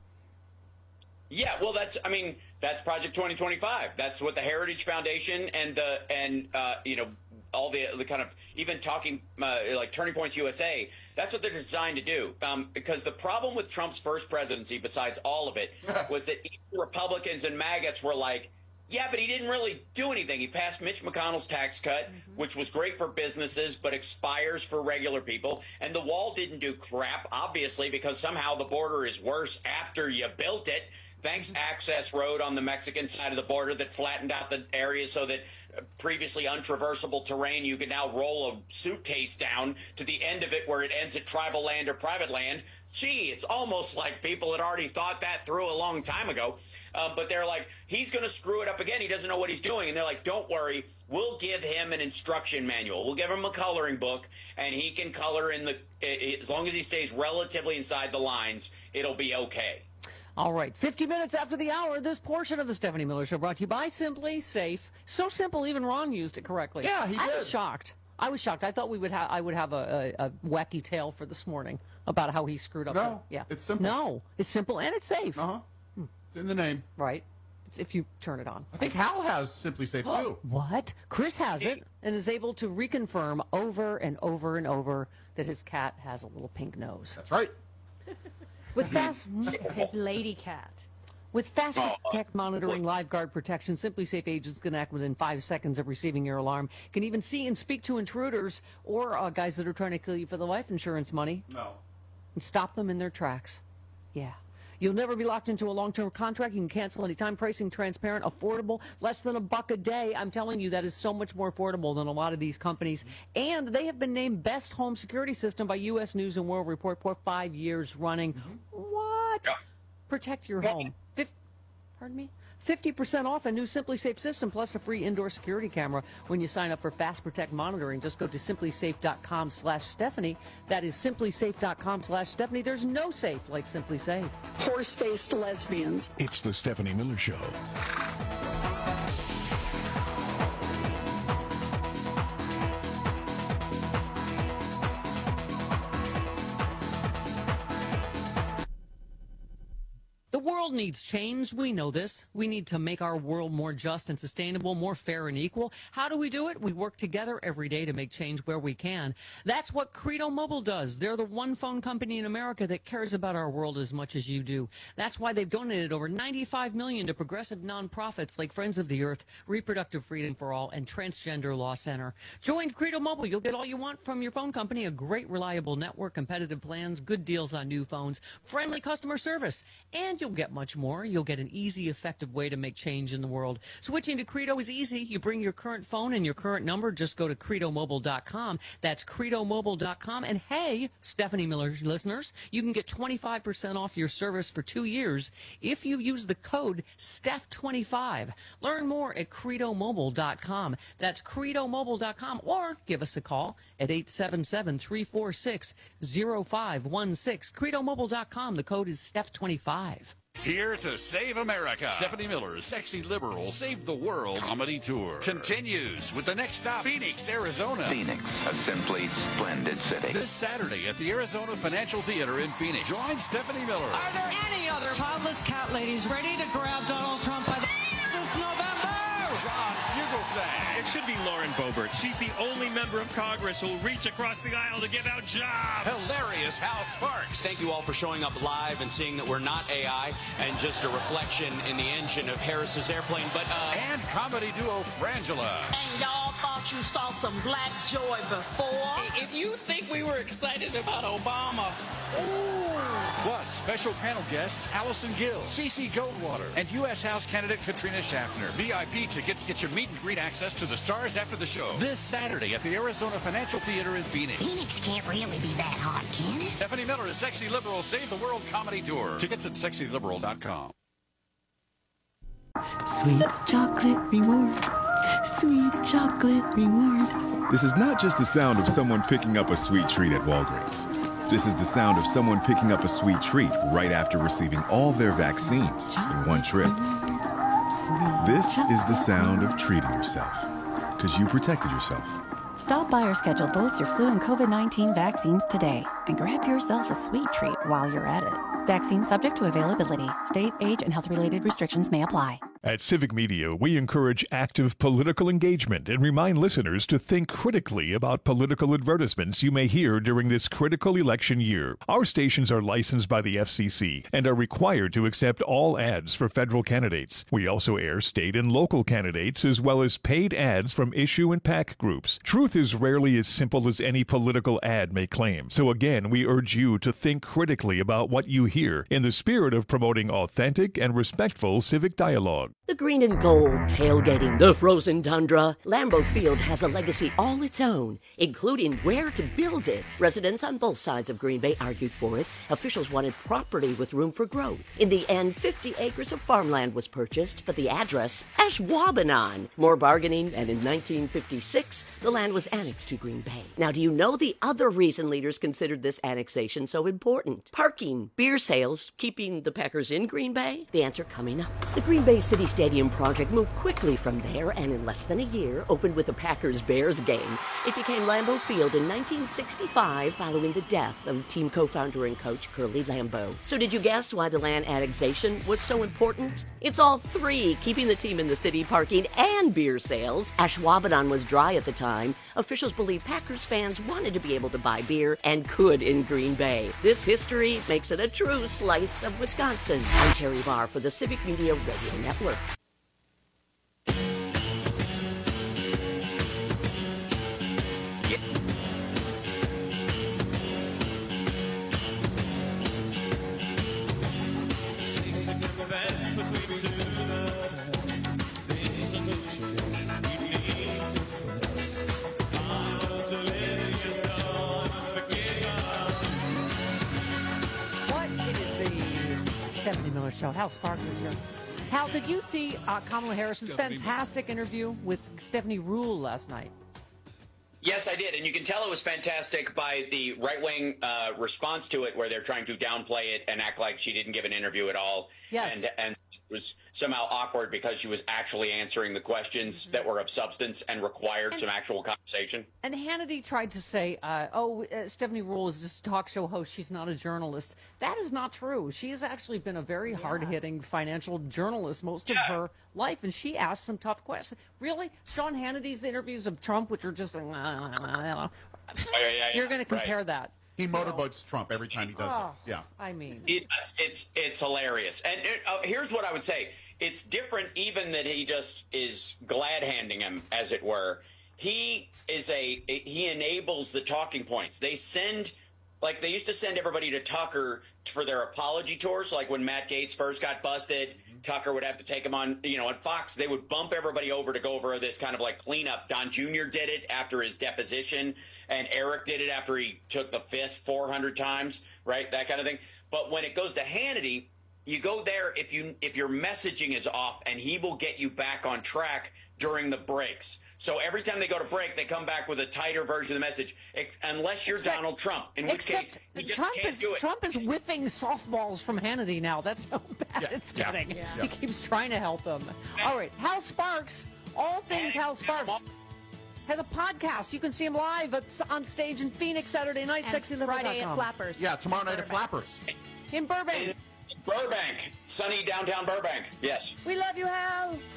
Yeah, well, that's, I mean, that's Project twenty twenty-five. That's what the Heritage Foundation and the, and, uh, you know, all the, the kind of, even talking, uh, like Turning Points U S A, that's what they're designed to do. Um, because the problem with Trump's first presidency, besides all of it, was that Republicans and maggots were like, yeah, but he didn't really do anything. He passed Mitch McConnell's tax cut, mm-hmm. which was great for businesses, but expires for regular people. And the wall didn't do crap, obviously, because somehow the border is worse after you built it. Thanks Access Road on the Mexican side of the border that flattened out the area so that previously untraversable terrain, you can now roll a suitcase down to the end of it where it ends at tribal land or private land. Gee, it's almost like people had already thought that through a long time ago. Uh, but they're like, he's going to screw it up again. He doesn't know what he's doing. And they're like, don't worry. We'll give him an instruction manual. We'll give him a coloring book, and he can color in the, as long as he stays relatively inside the lines, it'll be okay. All right, fifty minutes after the hour, this portion of the Stephanie Miller Show brought to you by Simply Safe. So simple, even Ron used it correctly. Yeah, he I did. was shocked. I was shocked. I thought we would have. I would have a, a, a wacky tale for this morning about how he screwed up. No, the, yeah, it's simple. No, it's simple and it's safe. Uh huh. Hmm. It's in the name. Right. It's if you turn it on. I think Hal has Simply Safe too. What? Chris has it and is able to reconfirm over and over and over that his cat has a little pink nose. That's right. With fast, His lady cat. With fast tech monitoring, live guard protection, Simply Safe agents can act within five seconds of receiving your alarm. Can even see and speak to intruders or uh, guys that are trying to kill you for the life insurance money. No. And stop them in their tracks. Yeah. You'll never be locked into a long-term contract. You can cancel anytime. Pricing transparent, affordable, less than a buck a day. I'm telling you, that is so much more affordable than a lot of these companies. And they have been named Best Home Security System by U S News and World Report for five years running. Mm-hmm. What? Yeah. Protect your home. Fif- Pardon me? fifty percent off a new Simply Safe system plus a free indoor security camera when you sign up for Fast Protect monitoring. Just go to simplysafe.com slash Stephanie. That is simplysafe.com slash Stephanie. There's no safe like Simply Safe. Horse-faced lesbians. It's the Stephanie Miller Show. The world needs change. We know this. We need to make our world more just and sustainable, more fair and equal. How do we do it? We work together every day to make change where we can. That's what Credo Mobile does. They're the one phone company in America that cares about our world as much as you do. That's why they've donated over ninety-five million dollars to progressive nonprofits like Friends of the Earth, Reproductive Freedom for All, and Transgender Law Center. Join Credo Mobile. You'll get all you want from your phone company, a great reliable network, competitive plans, good deals on new phones, friendly customer service, and you'll get much more. You'll get an easy, effective way to make change in the world. Switching to Credo is easy. You bring your current phone and your current number. Just go to credo mobile dot com. That's credo mobile dot com. And hey, Stephanie Miller listeners, you can get twenty-five percent off your service for two years if you use the code Steph twenty-five. Learn more at credo mobile dot com. That's credo mobile dot com. Or give us a call at eight seven seven, three four six, zero five one six. credo mobile dot com. The code is Steph twenty-five. Here to save America. Stephanie Miller's Sexy Liberal Save the World Comedy Tour continues with the next stop, Phoenix, Arizona. Phoenix, a simply splendid city. This Saturday at the Arizona Financial Theater in Phoenix. Join Stephanie Miller. Are there any other childless cat ladies ready to grab Donald Trump by the this November? John Fugelsang. It should be Lauren Boebert. She's the only member of Congress who'll reach across the aisle to give out jobs. Hilarious Hal Sparks. Thank you all for showing up live and seeing that we're not A I and just a reflection in the engine of Harris's airplane. But uh, And comedy duo Frangela. And y'all thought you saw some black joy before? If you think we were excited about Obama, ooh. Plus, special panel guests Allison Gill, Cece Goldwater, and U S House candidate Katrina Schaffner. V I P tickets get your meet and greet access to the stars after the show. This Saturday at the Arizona Financial Theater in Phoenix. Phoenix can't really be that hot, can it? Stephanie Miller's Sexy Liberal Save the World Comedy Tour. Tickets at sexy liberal dot com. Sweet chocolate reward. Sweet chocolate reward. This is not just the sound of someone picking up a sweet treat at Walgreens. This is the sound of someone picking up a sweet treat right after receiving all their vaccines in one trip. This is the sound of treating yourself, because you protected yourself. Stop by or schedule both your flu and COVID nineteen vaccines today and grab yourself a sweet treat while you're at it. Vaccine subject to availability. State, age, and health-related restrictions may apply. At Civic Media, we encourage active political engagement and remind listeners to think critically about political advertisements you may hear during this critical election year. Our stations are licensed by the F C C and are required to accept all ads for federal candidates. We also air state and local candidates as well as paid ads from issue and PAC groups. Truth is rarely as simple as any political ad may claim. So again, we urge you to think critically about what you hear in the spirit of promoting authentic and respectful civic dialogue. The green and gold tailgating the frozen tundra. Lambeau Field has a legacy all its own, including where to build it. Residents on both sides of Green Bay argued for it. Officials wanted property with room for growth. In the end, fifty acres of farmland was purchased, but the address, Ashwaubenon. More bargaining, and in nineteen fifty-six, the land was annexed to Green Bay. Now, do you know the other reason leaders considered this annexation so important? Parking, beer sales, keeping the Packers in Green Bay? The answer coming up. The Green Bay City Stadium project moved quickly from there and in less than a year opened with a Packers-Bears game. It became Lambeau Field in nineteen sixty-five following the death of team co-founder and coach Curly Lambeau. So did you guess why the land annexation was so important? It's all three, keeping the team in the city, parking, and beer sales. Ashwaubenon was dry at the time. Officials believe Packers fans wanted to be able to buy beer and could in Green Bay. This history makes it a true slice of Wisconsin. I'm Terry Barr for the Civic Media Radio Network. Stephanie Miller Show. Hal Sparks is here. Hal, did you see uh, Kamala Harris's Stephanie fantastic Miller. interview with Stephanie Ruhle last night? Yes, I did. And you can tell it was fantastic by the right-wing uh, response to it, where they're trying to downplay it and act like she didn't give an interview at all. Yes. And, and it was somehow awkward because she was actually answering the questions mm-hmm. that were of substance and required and, some actual conversation. And Hannity tried to say, uh, oh, uh, Stephanie Ruhle is just a talk show host. She's not a journalist. That is not true. She has actually been a very yeah. hard-hitting financial journalist most yeah. of her life, and she asked some tough questions. Really? Sean Hannity's interviews of Trump, which are just like, nah, nah, nah, nah. Oh, yeah, yeah, You're going to compare right. that. He motorboats Trump every time he does oh, it. Yeah, I mean, it's it's it's hilarious. And it, uh, here's what I would say: it's different, even that he just is glad handing him, as it were. He is a he enables the talking points. They send. Like, they used to send everybody to Tucker for their apology tours. Like, when Matt Gaetz first got busted, mm-hmm. Tucker would have to take him on, you know, on Fox. They would bump everybody over to go over this kind of, like, cleanup. Don Junior did it after his deposition, and Eric did it after he took the fifth four hundred times, right? That kind of thing. But when it goes to Hannity, you go there if you if your messaging is off, and he will get you back on track during the breaks. So every time they go to break, they come back with a tighter version of the message, ex- unless you're except, Donald Trump, in which case he just Trump can't is, do it. Trump is whiffing softballs from Hannity now. That's how bad yeah, it's yeah, getting. yeah. He keeps trying to help him. All right, Hal Sparks, all things Hal Sparks, has a podcast. You can see him live at, on stage in Phoenix Saturday night, and sexy liberal dot com. Friday at Flappers. Yeah, tomorrow night at Flappers. In Burbank. In Burbank, sunny downtown Burbank, yes. We love you, Hal.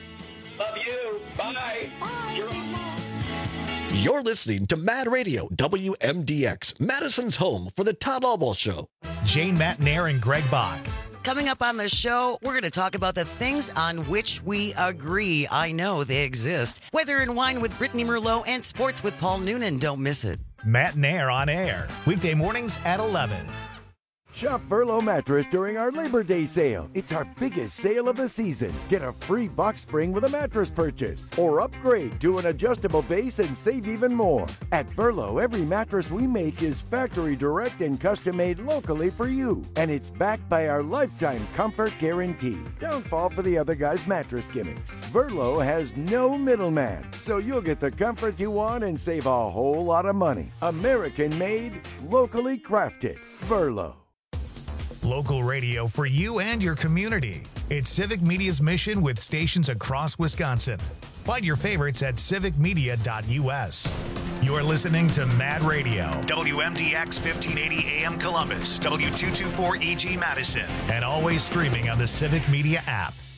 Love you. Bye. You're- You're listening to Mad Radio, W M D X, Madison's home for the Todd Albaugh Show. Jane Matnair and Greg Bach. Coming up on the show, we're going to talk about the things on which we agree. I know they exist. Weather and Wine with Brittany Merlot and Sports with Paul Noonan. Don't miss it. Matnair on air, weekday mornings at eleven. Shop Verlo Mattress during our Labor Day sale. It's our biggest sale of the season. Get a free box spring with a mattress purchase or upgrade to an adjustable base and save even more. At Verlo, every mattress we make is factory direct and custom made locally for you. And it's backed by our lifetime comfort guarantee. Don't fall for the other guy's mattress gimmicks. Verlo has no middleman, so you'll get the comfort you want and save a whole lot of money. American made, locally crafted. Verlo. Local radio for you and your community. It's Civic Media's mission with stations across Wisconsin. Find your favorites at civic media dot U S. You're listening to Mad Radio, W M D X fifteen eighty A M Columbus, W two twenty-four E G Madison, and always streaming on the Civic Media app.